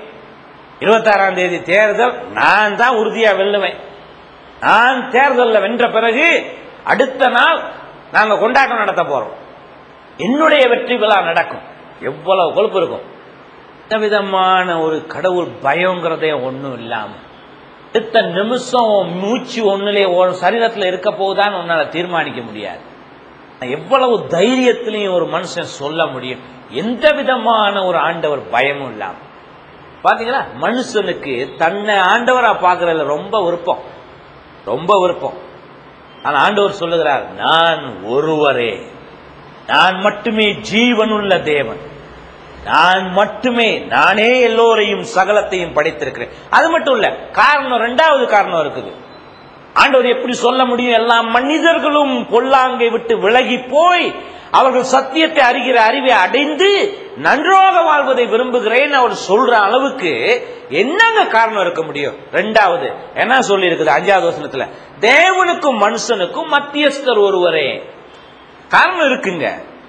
26ஆம் தேதி தேர்தல், நான் தான் உறுதியா வெல்லுவேன், நான் தேர்தலில் வென்ற பிறகு அடுத்த நாள் நாங்க கொண்டாட்டம் நடத்த போறோம், என்னுடைய வெற்றி விழா நடக்கும். எவ்வளவு கொழுப்பு இருக்கும்! எந்த விதமான ஒரு கடவுள் பயங்கிறதே ஒன்றும் இல்லாம அடுத்த நிமிஷம் மூச்சு ஒண்ணுலே சரீரத்தில் இருக்க போகுதான்னு உன்னால தீர்மானிக்க முடியாது. எவ்வளவு தைரியத்திலையும் ஒரு மனுஷன் சொல்ல முடியும், எந்த விதமான ஒரு ஆண்டவர் பயமும் இல்லாம. பாத்தீங்களா? மனுஷனுக்கு தன்னை ஆண்டவரா பாக்குறதுல ரொம்ப விருப்பம், ரொம்ப விருப்பம். ஆனா ஆண்டவர் சொல்லுகிறார், நான் ஒருவரே, நான் மட்டுமே ஜீவனுள்ள தேவன், நான் மட்டுமே, நானே எல்லோரையும் சகலத்தையும் படைத்திருக்கிறேன். அது மட்டும் இல்ல, காரணம், 2வது காரணம் இருக்குது. ஆண்டவர் எப்படி சொல்ல முடியும்? எல்லா மனிதர்களும் பொல்லாங்கை விட்டு விலகி போய் அவர்கள் சத்தியத்தை அறிகிற அறிவை அடைந்து நன்றாக வாழ்வதை விரும்புகிறேன் அவர் சொல்ற அளவுக்கு என்னங்க காரணம் இருக்க முடியும்? 2வது என்ன சொல்லி இருக்குது 5வது வசனத்துல? தேவனுக்கும் மனுஷனுக்கும் மத்தியஸ்தர் ஒருவரே. காரணம் இருக்குங்க.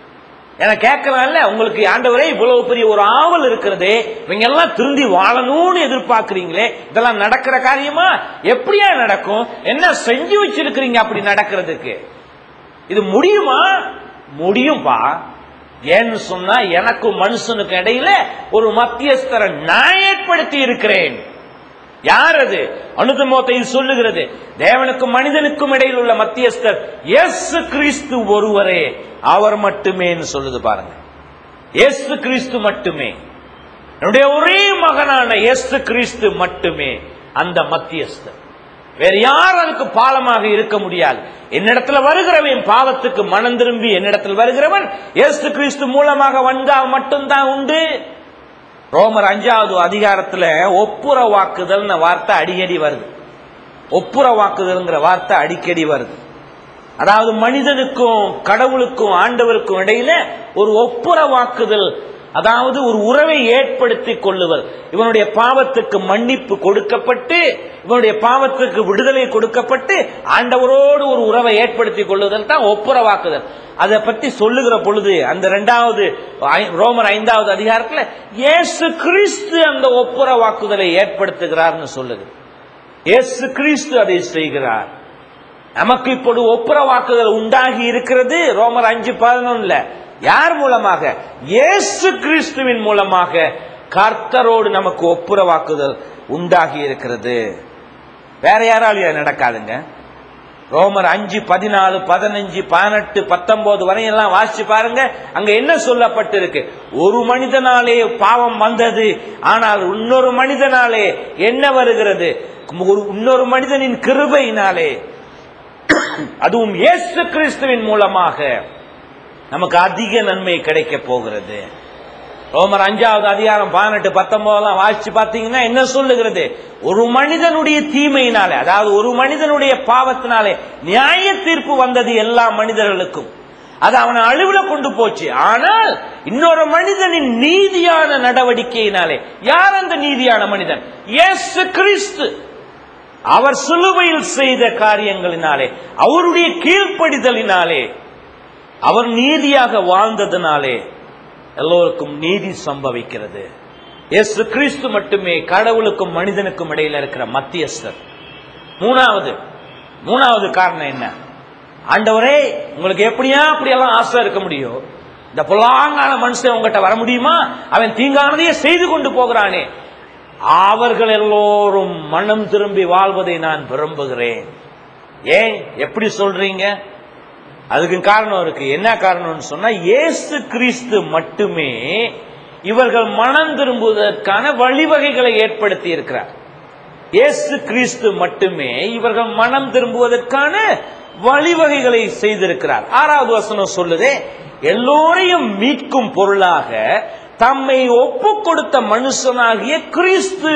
என கேட்கறான்ல, உங்களுக்கு ஆண்டவரே இவ்வளவு பெரிய ஒரு ஆவல் இருக்கிறதே, இவங்க எல்லாம் திருந்தி வாழணும்னு எதிர்பார்க்கிறீங்களே, இதெல்லாம் நடக்கிற காரியமா? எப்படியா நடக்கும்? என்ன செஞ்சு வச்சிருக்கிறீங்க அப்படி நடக்கிறதுக்கு? இது முடியுமா? முடியும்பா. ஏன்னு சொன்னா, எனக்கும் மனுஷனுக்கு இடையில ஒரு மத்தியஸ்தரை நான் ஏற்படுத்தி இருக்கிறேன். யார் அது? அனுதமோத்தை சொல்லுகிறது. தேவனுக்கும் மனிதனுக்கும் இடையில் உள்ள மத்தியஸ்தர் இயேசு கிறிஸ்து ஒருவரே, அவர் மட்டுமே சொல்லுது பாருங்க. இயேசு கிறிஸ்து மட்டுமே, என்னுடைய ஒரே மகனான இயேசு கிறிஸ்து மட்டுமே அந்த மத்தியஸ்தர். வேற யார் அதுக்கு பாலமாக இருக்க முடியாது. என்னிடத்துல வருகிறவன் பாவத்துக்கு மனம் திரும்பி என்னிடத்தில் வருகிறவன் இயேசு கிறிஸ்து மூலமாக வந்தால் மட்டும்தான் உண்டு. ரோமர் 5வது அதிகாரத்துல ஒப்புரவாக்குதல் வார்த்தை அடிக்கடி வருது. ஒப்புரவாக்குதல்ங்கிற வார்த்தை அடிக்கடி வருது. அதாவது மனிதனுக்கும் கடவுளுக்கும் ஆண்டவருக்கும் இடையில ஒரு ஒப்புரவாக்குதல், அதாவது ஒரு உறவை ஏற்படுத்திக் கொள்ளுதல். இவனுடைய பாவத்துக்கு மன்னிப்பு கொடுக்கப்பட்டு, இவனுடைய பாவத்துக்கு விடுதலை கொடுக்கப்பட்டு ஆண்டவரோடு ஒரு உறவை ஏற்படுத்திக் கொள்ளுதல் தான் ஒப்புரவாக்குதல். அதை பற்றி சொல்லுகிற பொழுது அந்த 2வது ரோமர் 5வது அதிகாரத்தில் இயேசு கிறிஸ்து அந்த ஒப்புரவாக்குதலை ஏற்படுத்துகிறார்னு சொல்லுது. இயேசு கிறிஸ்து அதை செய்கிறார். நமக்கு இப்போது ஒப்புரவாக்குதல் உண்டாகி இருக்கிறது. ரோமர் 5:11 யார் மூலமாக? இயேசு கிறிஸ்துவின் மூலமாக கர்த்தரோடு நமக்கு ஒப்புரவாக்குதல் உண்டாகி இருக்கிறது. வேற யாராலும் நடக்காதுங்க. ரோமர் 5:14, 15, 18, 19 வரையெல்லாம் வாசிச்சு பாருங்க. அங்க என்ன சொல்லப்பட்டிருக்கு? ஒரு மனிதனாலே பாவம் வந்தது, ஆனால் இன்னொரு மனிதனாலே என்ன வருகிறது? இன்னொரு மனிதனின் கிருபையினாலே, அதுவும் இயேசு கிறிஸ்துவின் மூலமாக நமக்கு அதிக நன்மை கிடைக்க போகிறது. ரோமர் 5வது அதிகாரம் 18, 19 வாசிச்சு பார்த்தீங்கன்னா என்ன சொல்லுகிறது? ஒரு மனிதனுடைய தீமையினாலே, அதாவது ஒரு மனிதனுடைய பாவத்தினாலே நியாய தீர்ப்பு வந்தது எல்லா மனிதர்களுக்கும். அது அவனை அழிவுல கொண்டு போச்சு. ஆனால் இன்னொரு மனிதனின் நீதியான நடவடிக்கையினாலே, யார் அந்த நீதியான மனிதன்? இயேசு கிறிஸ்து. அவர் சிலுவையில் செய்த காரியங்களினாலே, அவருடைய கீழ்ப்படிதலினாலே, அவர் நீதியாக வாழ்ந்ததினாலே எல்லோருக்கும் நீதி சம்பவிக்கிறது. இயேசு கிறிஸ்து மட்டுமே கடவுளுக்கும் மனிதனுக்கும் இடையில இருக்கிற மத்தியஸ்தர். மூணாவது காரணம் என்ன? ஆண்டவரே, உங்களுக்கு எப்படியா அப்படியெல்லாம் ஆசை இருக்க முடியும்? இந்த பொல்லாங்கான மனுஷன் உங்ககிட்ட வர முடியுமா? அவன் தீங்கானதையே செய்து கொண்டு போகிறானே. அவர்கள் எல்லோரும் மனம் திரும்பி வாழ்வதை நான் விரும்புகிறேன். ஏன் எப்படி சொல்றீங்க? அதுக்கு காரணம் இருக்கு. என்ன காரணம்னு சொன்னா, இயேசு கிறிஸ்து மட்டுமே இவர்கள் மனம் திரும்புவதற்கான வழிவகைகளை ஏற்படுத்தி இருக்கிறார். இயேசு கிறிஸ்து மட்டுமே இவர்கள் மனம் திரும்புவதற்கான வழிவகைகளை செய்திருக்கிறார். 6வது வசனம் சொல்லுதே, எல்லோரையும் மீட்கும் பொருளாக தம்மை ஒப்பு கொடுத்த மனுஷனாகிய கிறிஸ்து.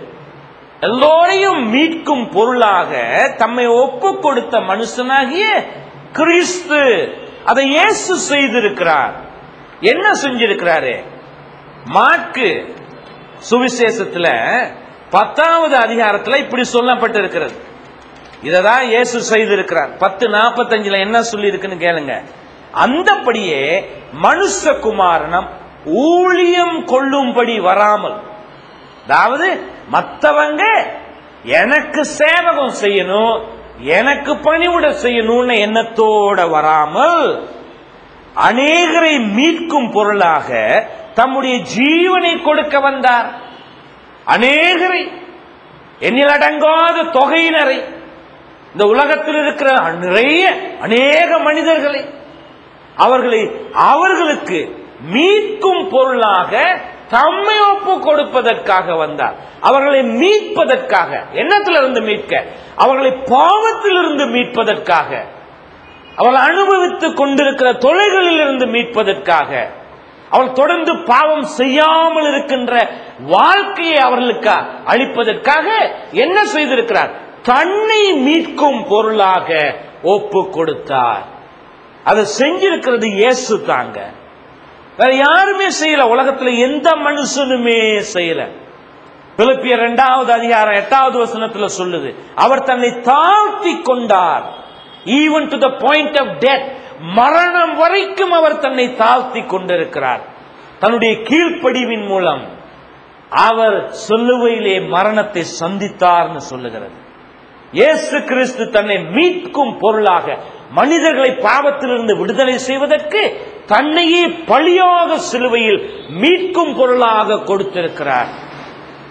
எல்லோரையும் மீட்கும் பொருளாக தம்மை ஒப்பு கொடுத்த மனுஷனாகிய கிறிஸ்து. அதை இயேசு செய்திருக்கிறார். என்ன செஞ்சிருக்கிறாரு? மாற்கு சுவிசேஷத்துல 10வது அதிகாரத்துல இப்படி சொல்லப்பட்டிருக்கிறது. இததான் இயேசு செய்திருக்கிறார். 10:45 என்ன சொல்லி இருக்குன்னு கேளுங்க. அந்தபடியே மனுஷகுமாரனும் ஊழியம் கொள்ளும்படி வராமல், அதாவது மற்றவங்க எனக்கு சேவகம் செய்யணும், எனக்கு பணிவிட செய்யணும்னு எண்ணத்தோட வராமல், அநேகரை மீட்கும் பொருளாக தம்முடைய ஜீவனை கொடுக்க வந்தார். அநேகரை, எண்ணில் அடங்காத தொகையினரை, இந்த உலகத்தில் இருக்கிற நிறைய அநேக மனிதர்களை, அவர்களுக்கு மீட்கும் பொருளாக தம்மை ஒப்பு கொடுப்பதற்காக வந்தார். அவர்களை மீட்பதற்காக. என்னத்திலிருந்து மீட்க? அவர்களை பாவத்திலிருந்து மீட்பதற்காக, அவர்கள் அனுபவித்துக் கொண்டிருக்கிற தொலைகளில் இருந்து மீட்பதற்காக, அவள் தொடர்ந்து பாவம் செய்யாமல் இருக்கின்ற வாழ்க்கையை அவர்களுக்கு அளிப்பதற்காக என்ன செய்திருக்கிறார்? தன்னை மீட்கும் பொருளாக ஒப்பு கொடுத்தார். அதை செஞ்சிருக்கிறது இயேசு தாங்க. வேற யாருமே செய்யல. உலகத்துல எந்த மனுஷனுமே செய்யல. பிலிப்பியர் 2வது அதிகாரம் 8வது வசனத்துல சொல்லுது, அவர் தன்னை தாழ்த்தி கொண்டார். Even to the point of death, மரணம் வரைக்கும் அவர் தன்னை தாழ்த்தி கொண்டிருக்கிறார். தன்னுடைய கீழ்ப்படிவின் மூலம் அவர் சிலுவையிலே மரணத்தை சந்தித்தார்னு சொல்லுகிறது. இயேசு கிறிஸ்து தன்னை மீட்கும் பொருளாக, மனிதர்களை பாவத்திலிருந்து விடுதலை செய்வதற்கு தன்னையே பலியாக சிலுவையில் மீட்கும் பொருளாக கொடுத்திருக்கிறார்.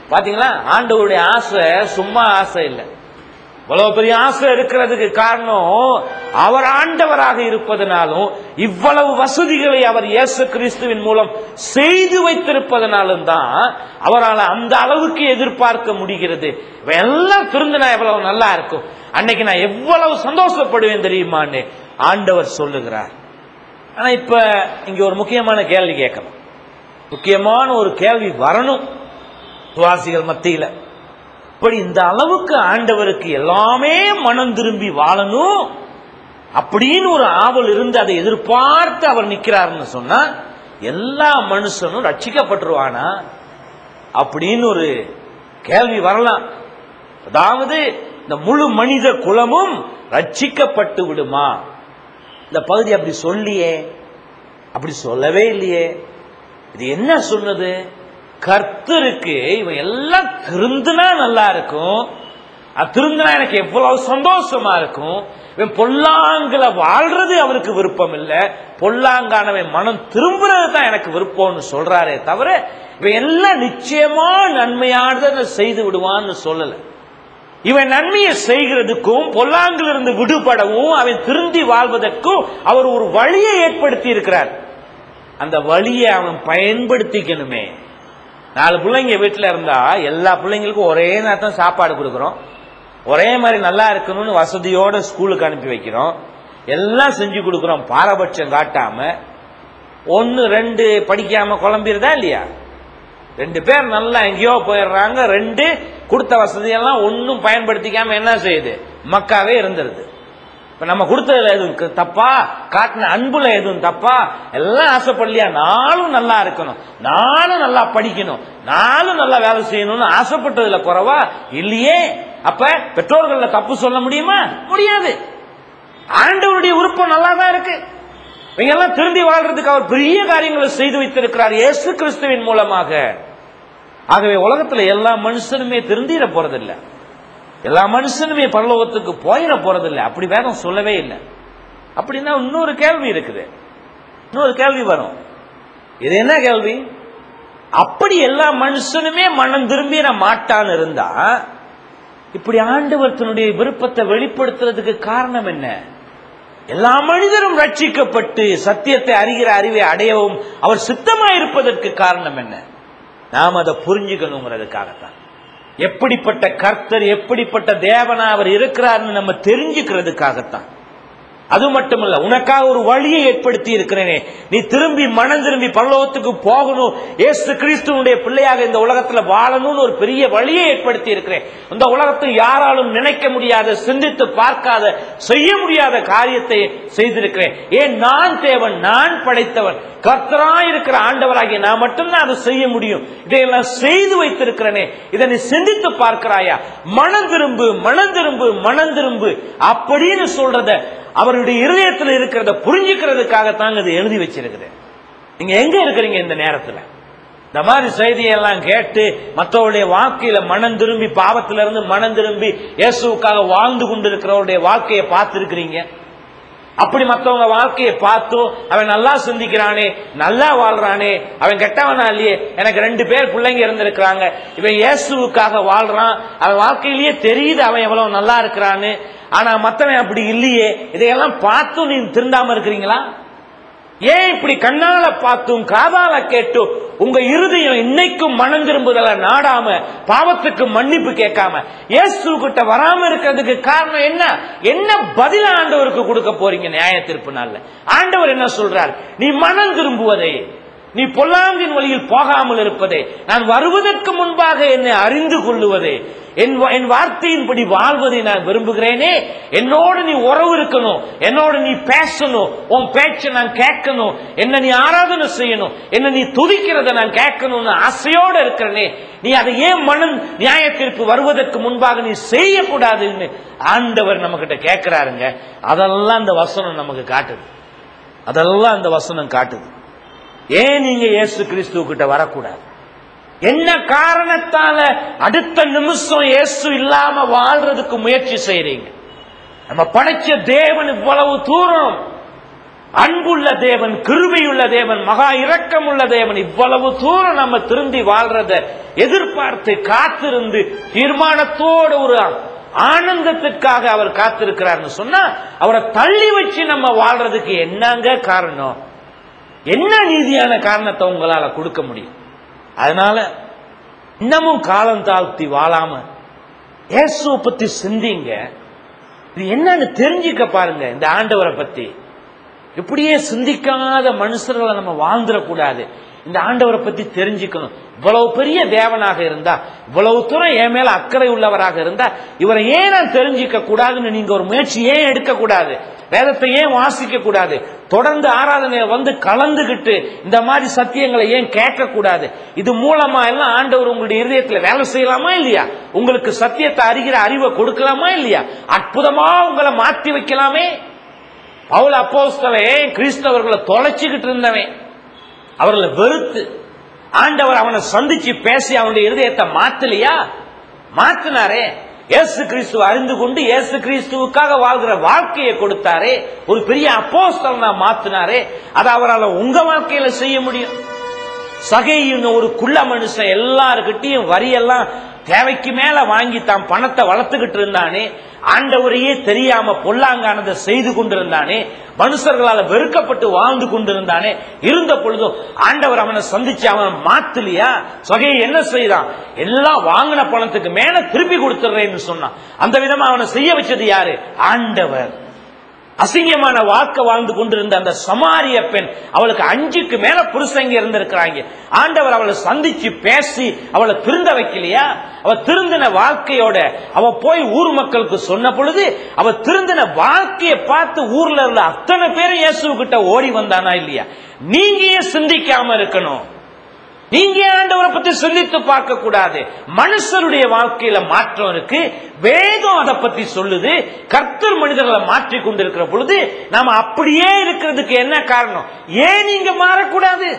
பாத்தீங்களா? ஆண்டவருடைய ஆசை சும்மா ஆசை இல்லை. இவ்வளவு பெரிய ஆசை இருக்கிறதுக்கு காரணம் அவர் ஆண்டவராக இருப்பதனாலும், இவ்வளவு வசதிகளை அவர் இயேசு கிறிஸ்துவின் மூலம் செய்து வைத்திருப்பதனாலும் தான் அவரால் அந்த அளவுக்கு எதிர்பார்க்க முடிகிறது. எல்லாம் திருந்தினா எவ்வளவு நல்லா இருக்கும், அன்னைக்கு நான் எவ்வளவு சந்தோஷப்படுவேன் தெரியுமான்னு ஆண்டவர் சொல்லுகிறார். ஆனா இப்ப இங்க ஒரு முக்கியமான கேள்வி கேட்கணும். முக்கியமான ஒரு கேள்வி வரணும் விசுவாசிகள் மத்தியில. இப்படி இந்த அளவுக்கு ஆண்டவருக்கு எல்லாமே மனம் திரும்பி வாழணும் அப்படின்னு ஒரு ஆவல் இருந்து அதை எதிர்பார்த்து அவர் நிற்கிறாருன்னு சொன்னா எல்லா மனுஷனும் ரட்சிக்கப்பட்டுருவானா அப்படின்னு ஒரு கேள்வி வரலாம். அதாவது இந்த முழு மனித குலமும் ரட்சிக்கப்பட்டு விடுமா? இந்த பகுதி அப்படி சொல்லியே, அப்படி சொல்லவே இல்லையே. இது என்ன சொன்னது? கர்த்தருக்கு இவன் எல்லாம் திருந்தினா நல்லா இருக்கும், திருந்தினா எனக்கு எவ்வளவு சந்தோஷமா இருக்கும், இவன் பொல்லாங்குல வாழ்றது அவருக்கு விருப்பம் இல்ல, பொல்லாங்கானவன் மனம் திரும்புறது தான் எனக்கு விருப்பம்னு சொல்றாரே தவிர இவன் எல்லாம் நிச்சயமா நன்மையானதை செய்து விடுவான்னு சொல்லல. இவன் நன்மையை செய்கிறதுக்கும் பொல்லாங்கில் இருந்து விடுபடவும் அவன் திருந்தி வாழ்வதற்கும் அவர் ஒரு வழியை ஏற்படுத்தி இருக்கிறார். அந்த வழியை அவன் பயன்படுத்திக்கணுமே. 4 பிள்ளைங்க வீட்டில் இருந்தா எல்லா பிள்ளைங்களுக்கும் ஒரே நேரத்தான் சாப்பாடு கொடுக்கிறோம், ஒரே மாதிரி நல்லா இருக்கணும்னு வசதியோட ஸ்கூலுக்கு அனுப்பி வைக்கிறோம், எல்லாம் செஞ்சு கொடுக்கிறோம். பாரபட்சம் காட்டாம 1 2 படிக்காம குழம்பிடுதா இல்லையா? 2 பேர் நல்லா எங்கேயோ போயிடுறாங்க, 2 கொடுத்த வசதியெல்லாம் ஒன்னும் பயன்படுத்திக்காம என்ன செய்யுது? மக்காவே இருந்துருது. இப்ப நம்ம கொடுத்ததுல எதுவும் தப்பா? காட்டின அன்புல எதுவும் தப்பா? எல்லாம் ஆசைப்படலையா? நானும் நல்லா இருக்கணும், நானும் நல்லா படிக்கணும், நானும் நல்லா வேலை செய்யணும்னு ஆசைப்பட்டதுல குறைவா இல்லையே. அப்ப பெற்றோர்கள்ல தப்பு சொல்ல முடியுமா? முடியாது. ஆண்டவருடைய விருப்பம் நல்லா தான் இருக்கு. இவங்க எல்லாம் திருந்தி வாழ்றதுக்கு அவர் பெரிய காரியங்களை செய்து வைத்திருக்கிறார் இயேசு கிறிஸ்துவின் மூலமாக. ஆகவே உலகத்துல எல்லா மனுஷனுமே திருந்திட போறதில்லை, எல்லா மனுஷனுமே பரலோகத்துக்கு போயிட போறதில்லை, அப்படி வேதம் சொல்லவே இல்லை. அப்படின்னா இன்னொரு கேள்வி இருக்குது, இன்னொரு கேள்வி வரும். இது என்ன கேள்வி? அப்படி எல்லா மனுஷனுமே மனம் திரும்பிட மாட்டான்னு இருந்தா இப்படி ஆண்டவர் தன்னுடைய விருப்பத்தை வெளிப்படுத்துறதுக்கு காரணம் என்ன? எல்லா மனிதரும் ரட்சிக்கப்பட்டு சத்தியத்தை அறிகிற அறிவை அடையவும் அவர் சித்தமாயிருப்பதற்கு காரணம் என்ன? நாம் அதை புரிஞ்சுக்கணுங்கிறதுக்காகத்தான். எப்படிப்பட்ட கர்த்தர், எப்படிப்பட்ட தேவனா அவர் இருக்கிறார்னு நம்ம தெரிஞ்சுக்கிறதுக்காகத்தான். அது மட்டுமல்ல, உனக்காக ஒரு வழியை ஏற்படுத்தி இருக்கிறேனே, நீ திரும்பி மனம் திரும்பி பரலோகத்துக்கு போகணும், இயேசு கிறிஸ்துவுடைய பிள்ளையாக இந்த உலகத்துல வாழணும்னு ஒரு பெரிய வழியை ஏற்படுத்தி இருக்கிறேன். இந்த உலகத்தில் யாராலும் நினைக்க முடியாத, சிந்தித்து பார்க்காத, செய்ய முடியாத காரியத்தை செய்திருக்கிறேன். ஏன்? நான் தேவன், நான் படைத்தவன், கர்த்தராய் இருக்கிற ஆண்டவராகிய நான் மட்டும்தான் அதை செய்ய முடியும். இதையெல்லாம் செய்து வைத்திருக்கிறேனே, இதை நீ சிந்தித்து பார்க்கிறாயா? மனம் திரும்பு, மனம் திரும்பு, மனம் திரும்பு அப்படின்னு சொல்றத அவருடைய இருதயத்தில் இருக்கிறத புரிஞ்சுக்கிறதுக்காகத்தாங்க இது எழுதி வச்சிருக்குது. நீங்க எங்க இருக்கிறீங்க இந்த நேரத்தில்? இந்த மாதிரி செய்தியெல்லாம் கேட்டு மற்றவருடைய வாழ்க்கையில மனம் திரும்பி, பாவத்திலிருந்து மனம் திரும்பி இயேசுவுக்காக வாழ்ந்து கொண்டிருக்கிறவருடைய வாழ்க்கையை பார்த்திருக்கிறீங்க? அப்படி மற்றவங்க வாழ்க்கையை பார்த்தோம், அவன் நல்லா சிந்திக்கிறானே, நல்லா வாழ்றானே, அவன் கெட்டவனா இல்லையே, எனக்கு 2 பேர் பிள்ளைங்க இருந்திருக்கிறாங்க, இவன் இயேசுவுக்காக வாழ்றான், அவன் வாழ்க்கையிலேயே தெரியுது அவன் எவ்வளவு நல்லா இருக்கிறான்னு, ஆனா மத்தவன் அப்படி இல்லையே, இதையெல்லாம் பார்த்தும் நீ திருந்தாம இருக்கிறீங்களா? ஏன் இப்படி கண்ணால பார்த்தும் காதால கேட்டும் உங்க இருதயம் இன்னைக்கும் மனம் திரும்புதல நாடாம, பாவத்துக்கு மன்னிப்பு கேட்காம இயேசு கிட்ட வராம இருக்கிறதுக்கு காரணம் என்ன? என்ன பதில் ஆண்டவருக்கு கொடுக்க போறீங்க நியாய தீர்ப்பு நாள்ல? ஆண்டவர் என்ன சொல்றார்? நீ மனம் திரும்புவதே, நீ பொல்லாங்கின் வழியில் போகாமல் இருப்பதே, நான் வருவதற்கு முன்பாக என்னை அறிந்து கொள்ளுவதே, என் வார்த்தையின்படி வாழ்வதை நான் விரும்புகிறேனே. என்னோடு நீ உறவு இருக்கணும், என்னோடு நீ பேசணும், உன் பேச்சை நான் கேட்கணும், என்ன நீ ஆராதனை செய்யணும், என்ன நீ துதிக்கிறத நான் கேட்கணும்னு ஆசையோடு இருக்கிறனே, நீ அதை ஏன் மனம் நியாய தீர்ப்பு வருவதற்கு முன்பாக நீ செய்யக்கூடாதுன்னு ஆண்டவர் நம்ம கிட்ட கேட்கிறாருங்க. அதெல்லாம் அந்த வசனம் நமக்கு காட்டுது, அதெல்லாம் அந்த வசனம் காட்டுது. ஏன் நீங்க இயேசு கிறிஸ்துவ கிட்ட வரக்கூடாது? என்ன காரணத்தால அடுத்த நிமிஷம் இயேசு இல்லாம வாழ்றதுக்கு முயற்சி செய்றீங்க? நம்ம படைச்ச தேவன் இவ்வளவு தூரம் அன்புள்ள தேவன், கிருபையுள்ள தேவன், மகா இரக்கமுள்ள தேவன். இவ்வளவு தூரம் நம்ம திருந்தி வாழ்றத எதிர்பார்த்து காத்திருந்து தீர்மானத்தோடு ஒரு ஆனந்தத்திற்காக அவர் காத்திருக்கிறார்னு சொன்னா, அவரை தள்ளி வச்சு நம்ம வாழ்றதுக்கு என்னங்க காரணம்? என்ன நீதியான காரணத்தை உங்களால கொடுக்க முடியும்? அதனால இன்னமும் காலம் தாழ்த்தி வாழாம இயேசுவை பத்தி சிந்திங்க. இது என்னன்னு தெரிஞ்சுக்க பாருங்க. இந்த ஆண்டவரை பத்தி இப்படியே சிந்திக்காத மனுஷர்களை நம்ம வாழ்ந்துடக்கூடாது. இந்த ஆண்டவரை பத்தி தெரிஞ்சுக்கணும். இவ்வளவு பெரிய தேவனாக இருந்தா, இவ்வளவு தூரம் என் மேல அக்கறை உள்ளவராக இருந்தா, இவரை ஏன் நான் தெரிஞ்சுக்க கூடாதுன்னு நீங்க ஒரு முயற்சி ஏன் எடுக்க கூடாது? வேதத்தை ஏன் வாசிக்க கூடாது? தொடர்ந்து ஆராதனை வந்து கலந்துகிட்டு இந்த மாதிரி சத்தியங்களை ஏன் கேட்க கூடாது? இது மூலமா எல்லாம் ஆண்டவர் உங்களுடைய இருதயத்தில் வேலை செய்யலாமா இல்லையா? உங்களுக்கு சத்தியத்தை அறிகிற அறிவை கொடுக்கலாமா இல்லையா? அற்புதமா உங்களை மாற்றி வைக்கலாமே. பவுல் அப்போஸ்தலன் கிறிஸ்தவர்களை தொலைச்சுக்கிட்டு இருந்தவன், அவர்களை வெறுத்து ஆண்டவர் அவனை சந்திச்சு பேசி அவனுடைய இருதயத்தை மாத்தலையா? மாத்தினாரே. இயேசு கிறிஸ்துவ அறிந்து கொண்டு இயேசு கிறிஸ்துவுக்காக வாழ்கிற வாழ்க்கையை கொடுத்தாரே. ஒரு பெரிய அப்போஸ்தலனா மாத்தினாரே. அதை அவரால் உங்க வாழ்க்கையில செய்ய முடியும். சகைன்னு ஒரு குள்ள மனுஷன் எல்லாருக்கிட்டையும் வரியெல்லாம் தேவைக்கு மேல வாங்கி தான் பணத்தை வளர்த்துக்கிட்டு இருந்தானே. ஆண்டவரையே தெரியாம பொல்லாங்கானதை செய்து கொண்டிருந்தானே. மனுஷர்களால் வெறுக்கப்பட்டு வாழ்ந்து கொண்டிருந்தானே. இருந்த பொழுதும் ஆண்டவர் அவனை சந்திச்சு அவன் மாத்தலையா? சகை என்ன செய்யறான்? எல்லாம் வாங்கின பணத்துக்கு மேல திருப்பி கொடுத்துறேன்னு சொன்னான். அந்த விதமா அவனை செய்ய வச்சது யாரு? ஆண்டவர். அசிங்கமான வாழ்க்கை வாழ்ந்து கொண்டிருந்த அந்த சமாரிய பெண், அவளுக்கு 5க்கு மேல புருஷங்க இருந்திருக்கிறாங்க. ஆண்டவர் அவளை சந்திச்சு பேசி அவளை திருந்த வைக்கலையா? அவ திருந்தின வாழ்க்கையோட அவ போய் ஊர் மக்களுக்கு சொன்ன பொழுது, அவ திருந்தின வாழ்க்கையை பார்த்து ஊர்ல இருந்த அத்தனை பேரும் இயேசு கிட்ட ஓடி வந்தானா இல்லையா? நீங்க ஏன் சிந்திக்காம இருக்கணும்? நீங்க ஆண்டவரை பத்தி சிந்தித்து பார்க்க கூடாது? மனுஷருடைய வாழ்க்கையில மாற்றம் இருக்கு. வேதம் அதை பத்தி சொல்லுது. கர்த்தர் மனிதர்களை மாற்றி கொண்டிருக்கிற பொழுது நாம அப்படியே இருக்கிறதுக்கு என்ன காரணம்? ஏன் நீங்க மாறக்கூடாது?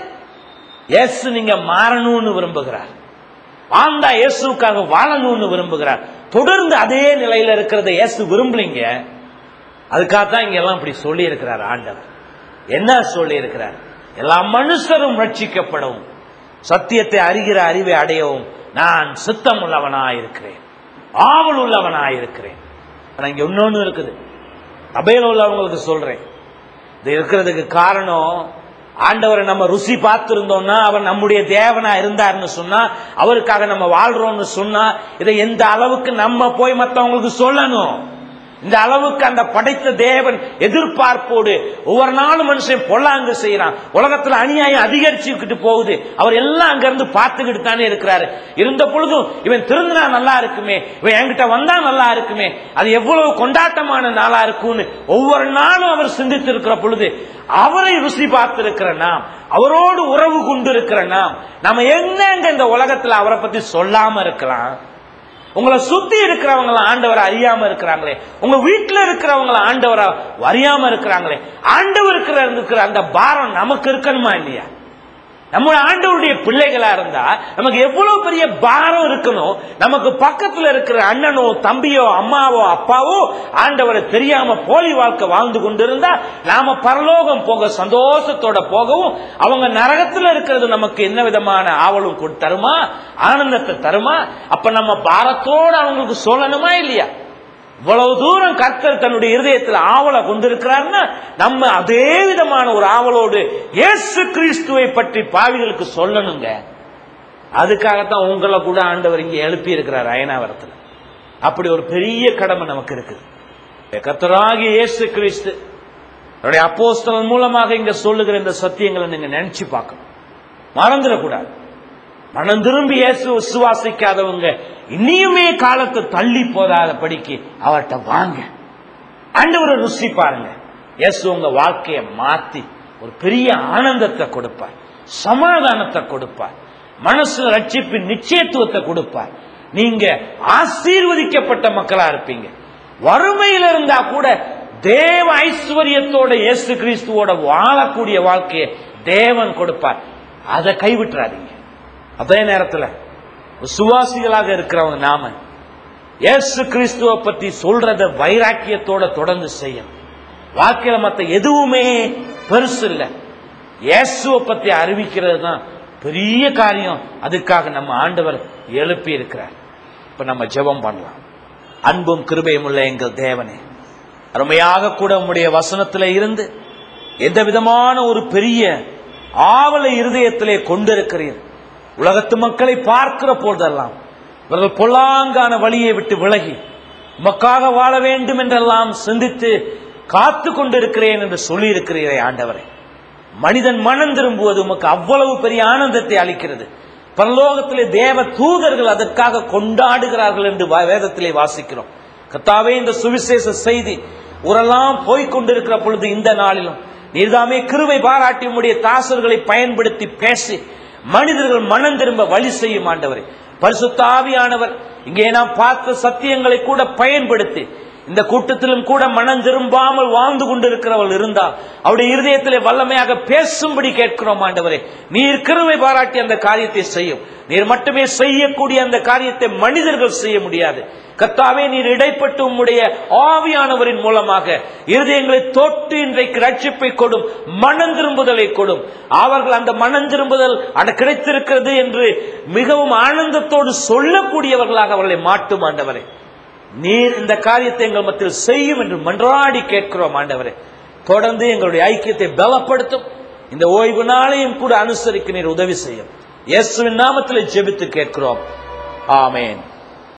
இயேசு நீங்க மாறணும்னு விரும்புகிறார். வாழ்ந்தா இயேசுக்காக வாழணும்னு விரும்புகிறார். தொடர்ந்து அதே நிலையில இருக்கிறத இயேசு விரும்பலீங்க. அதுக்காகத்தான் இங்க எல்லாம் இப்படி சொல்லி இருக்கிறார் ஆண்டவர். என்ன சொல்லி இருக்கிறார்? எல்லா மனுஷரும் ரட்சிக்கப்படவும் சத்தியத்தை அறிகிற அறிவை அடையவும் நான் சித்தம் உள்ளவனாயிருக்கிறேன், ஆவல் உள்ளவனாயிருக்கிறேன். இங்க இன்னொன்னு இருக்குது, சபையில உள்ளவங்களுக்கு சொல்றேன். இது இருக்கிறதுக்கு காரணம், ஆண்டவரை நம்ம ருசி பார்த்திருந்தோம்னா, அவர் நம்முடைய தேவனா இருந்தார்னு சொன்னா, அவருக்காக நம்ம வாழ்றோம்னு சொன்னா, இதை எந்த அளவுக்கு நம்ம போய் மற்றவங்களுக்கு சொல்லணும்? இந்த அளவுக்கு அந்த படைத்த தேவன் எதிர்பார்ப்போடு ஒவ்வொரு நாளும் மனுஷன் பொல்லாங்கு செய்யறான். உலகத்துல அநியாயம் அதிகரிச்சுக்கிட்டு போகுது. அவர் எல்லாம் அங்க இருந்து பார்த்துக்கிட்டு தானே இருக்கிறாரு. இருந்த பொழுதும் இவன் திருந்தினா நல்லா இருக்குமே, இவன் என்கிட்ட வந்தா நல்லா இருக்குமே, அது எவ்வளவு கொண்டாட்டமான நாளா இருக்கும்னு ஒவ்வொரு நாளும் அவர் சிந்தித்து இருக்கிற பொழுது, அவரை ருசி பார்த்திருக்கிற நாம், அவரோடு உறவு கொண்டு இருக்கிற நாம், நம்ம என்னங்க இந்த உலகத்துல அவரை பத்தி சொல்லாம இருக்கலாம்? உங்களை சுத்தி இருக்கிறவங்க ஆண்டவரை அறியாம இருக்கிறாங்களே, உங்க வீட்டுல இருக்கிறவங்க ஆண்டவரை அறியாம இருக்கிறாங்களே, ஆண்டவருக்கு இருக்கிற அந்த பாரம் நமக்கு இருக்கணுமா இல்லையா? நம்ம ஆண்டவருடைய பிள்ளைகளா இருந்தா நமக்கு எவ்வளவு பெரிய பாரம் இருக்கணும். நமக்கு பக்கத்துல இருக்கிற அண்ணனோ தம்பியோ அம்மாவோ அப்பாவோ ஆண்டவரை தெரியாம போலி வாழ்க்கை வாழ்ந்து கொண்டிருந்தா நாம பரலோகம் போக சந்தோஷத்தோட போகவும், அவங்க நரகத்துல இருக்கிறது நமக்கு என்ன விதமான ஆவலும் தருமா, ஆனந்தத்தை தருமா? அப்ப நம்ம பாரத்தோட அவங்களுக்கு சொல்லணுமா இல்லையா? இவ்வளவு தூரம் கர்த்தர் தன்னுடைய இருதயத்தில் ஆவலை கொண்டிருக்கிறார்னா, நம்ம அதே விதமான ஒரு ஆவலோடு இயேசு கிறிஸ்துவை பற்றி பாவிகளுக்கு சொல்லணுங்க. அதுக்காகத்தான் உங்களை கூட ஆண்டவர் இங்க எழுப்பி இருக்கிறார் அயனாவரத்தில். அப்படி ஒரு பெரிய கடமை நமக்கு இருக்குது. கர்த்தராகிய இயேசு கிறிஸ்து அவருடைய அப்போஸ்தலன் மூலமாக இங்க சொல்லுகிற இந்த சத்தியங்களை நீங்க நினைச்சு பார்க்கணும், மறந்துடக்கூடாது. மனம் திரும்பி இயேசு விசுவாசிக்காதவங்க இனியுமே காலத்தை தள்ளி போதாத படிக்கு அவர்கிட்ட வாங்க, ஆண்டவரை ருசி பாருங்க. இயேசு உங்க வாழ்க்கையை மாத்தி ஒரு பெரிய ஆனந்தத்தை கொடுப்பார், சமாதானத்தை கொடுப்பார், மனசுல ரட்சிப்பின் நிச்சயத்துவத்தை கொடுப்பார். நீங்க ஆசீர்வதிக்கப்பட்ட மக்களா இருப்பீங்க. வறுமையில இருந்தா கூட தேவ ஐஸ்வர்யத்தோட இயேசு கிறிஸ்துவோட வாழக்கூடிய வாழ்க்கையை தேவன் கொடுப்பார். அதை கைவிட்டுறாதீங்க. அதே நேரத்தில் விசுவாசிகளாக இருக்கிறவங்க நாம இயேசு கிறிஸ்துவை பத்தி சொல்றத வைராக்கியத்தோட தொடர்ந்து செய்யணும். வாழ்க்கையில மத்த எதுவுமே பெருசு இல்ல. இயேசுவை பத்தி அறிவிக்கிறது தான் பெரிய காரியம். அதுக்காக நம்ம ஆண்டவர் எழுப்பி இருக்கிறார். இப்ப நம்ம ஜெபம் பண்ணலாம். அன்பும் கிருபையும் உள்ள எங்கள் தேவனே, அருமையாக கூட உம்முடைய வசனத்திலே இருந்து எந்த விதமான ஒரு பெரிய ஆவலை இருதயத்திலே கொண்டிருக்கிறீர். உலகத்து மக்களை பார்க்கிற போதெல்லாம் இவர்கள் பொல்லாங்கான வழியை விட்டு விலகி உமக்காக வாழ வேண்டும் என்றெல்லாம் சிந்தித்து காத்து கொண்டிருக்கிறேன் என்று சொல்லி இருக்கிறீரே ஆண்டவரே. மனிதன் மனம் திரும்புவது உமக்கு அவ்வளவு பெரிய ஆனந்தத்தை அளிக்கிறது. பரலோகத்திலே தேவ தூதர்கள் அதற்காக கொண்டாடுகிறார்கள் என்று வேதத்திலே வாசிக்கிறோம். கர்த்தாவே, இந்த சுவிசேஷ செய்தி ஊரெல்லாம் போய்கொண்டிருக்கிற பொழுது இந்த நாளிலும் நீர்தாமே கிருபை பாராட்டி உம்முடைய தாசர்களை பயன்படுத்தி பேசி மனிதர்கள் மனம் திரும்ப வழி செய்யும் ஆண்டவரே. பரிசுத்த ஆவியானவர் இங்கே நாம் பார்த்த சத்தியங்களை கூட பயன்படுத்தி இந்த கூட்டத்திலும் கூட மனம் திரும்பாமல் வாழ்ந்து கொண்டிருக்கிறவள் இருந்தால் அவருடைய இருதயத்திலே வல்லமையாக பேசும்படி கேட்கிறோம் ஆண்டவரே. நீர் கிருபை பாராட்டி அந்த காரியத்தை செய்யும். நீர் மட்டுமே செய்யக்கூடிய அந்த காரியத்தை மனிதர்கள் செய்ய முடியாது. கர்த்தாவே, நீர் இடைப்பட்டு உம்முடைய ஆவியானவரின் மூலமாக இருதயங்களை தொட்டு இன்றைக்கு ரட்சிப்பை கொடும், மனம் திரும்புதலை கொடும். அவர்கள் அந்த மனம் திரும்புதல் கிடைத்திருக்கிறது என்று மிகவும் ஆனந்தத்தோடு சொல்லக்கூடியவர்களாக அவர்களை மாட்டும் ஆண்டவரே. நீர் இந்த காரியத்தை எங்கள் மத்தியில் செய்யும் என்று மன்றாடி கேட்கிறோம் ஆண்டவரே. தொடர்ந்து எங்களுடைய ஐக்கியத்தை பலப்படுத்தும். இந்த ஓய்வு நாளையும் கூட அனுசரிக்க நீர் உதவி செய்யும். இயேசுவின் நாமத்தில் ஜெபித்து கேட்கிறோம். ஆமென்.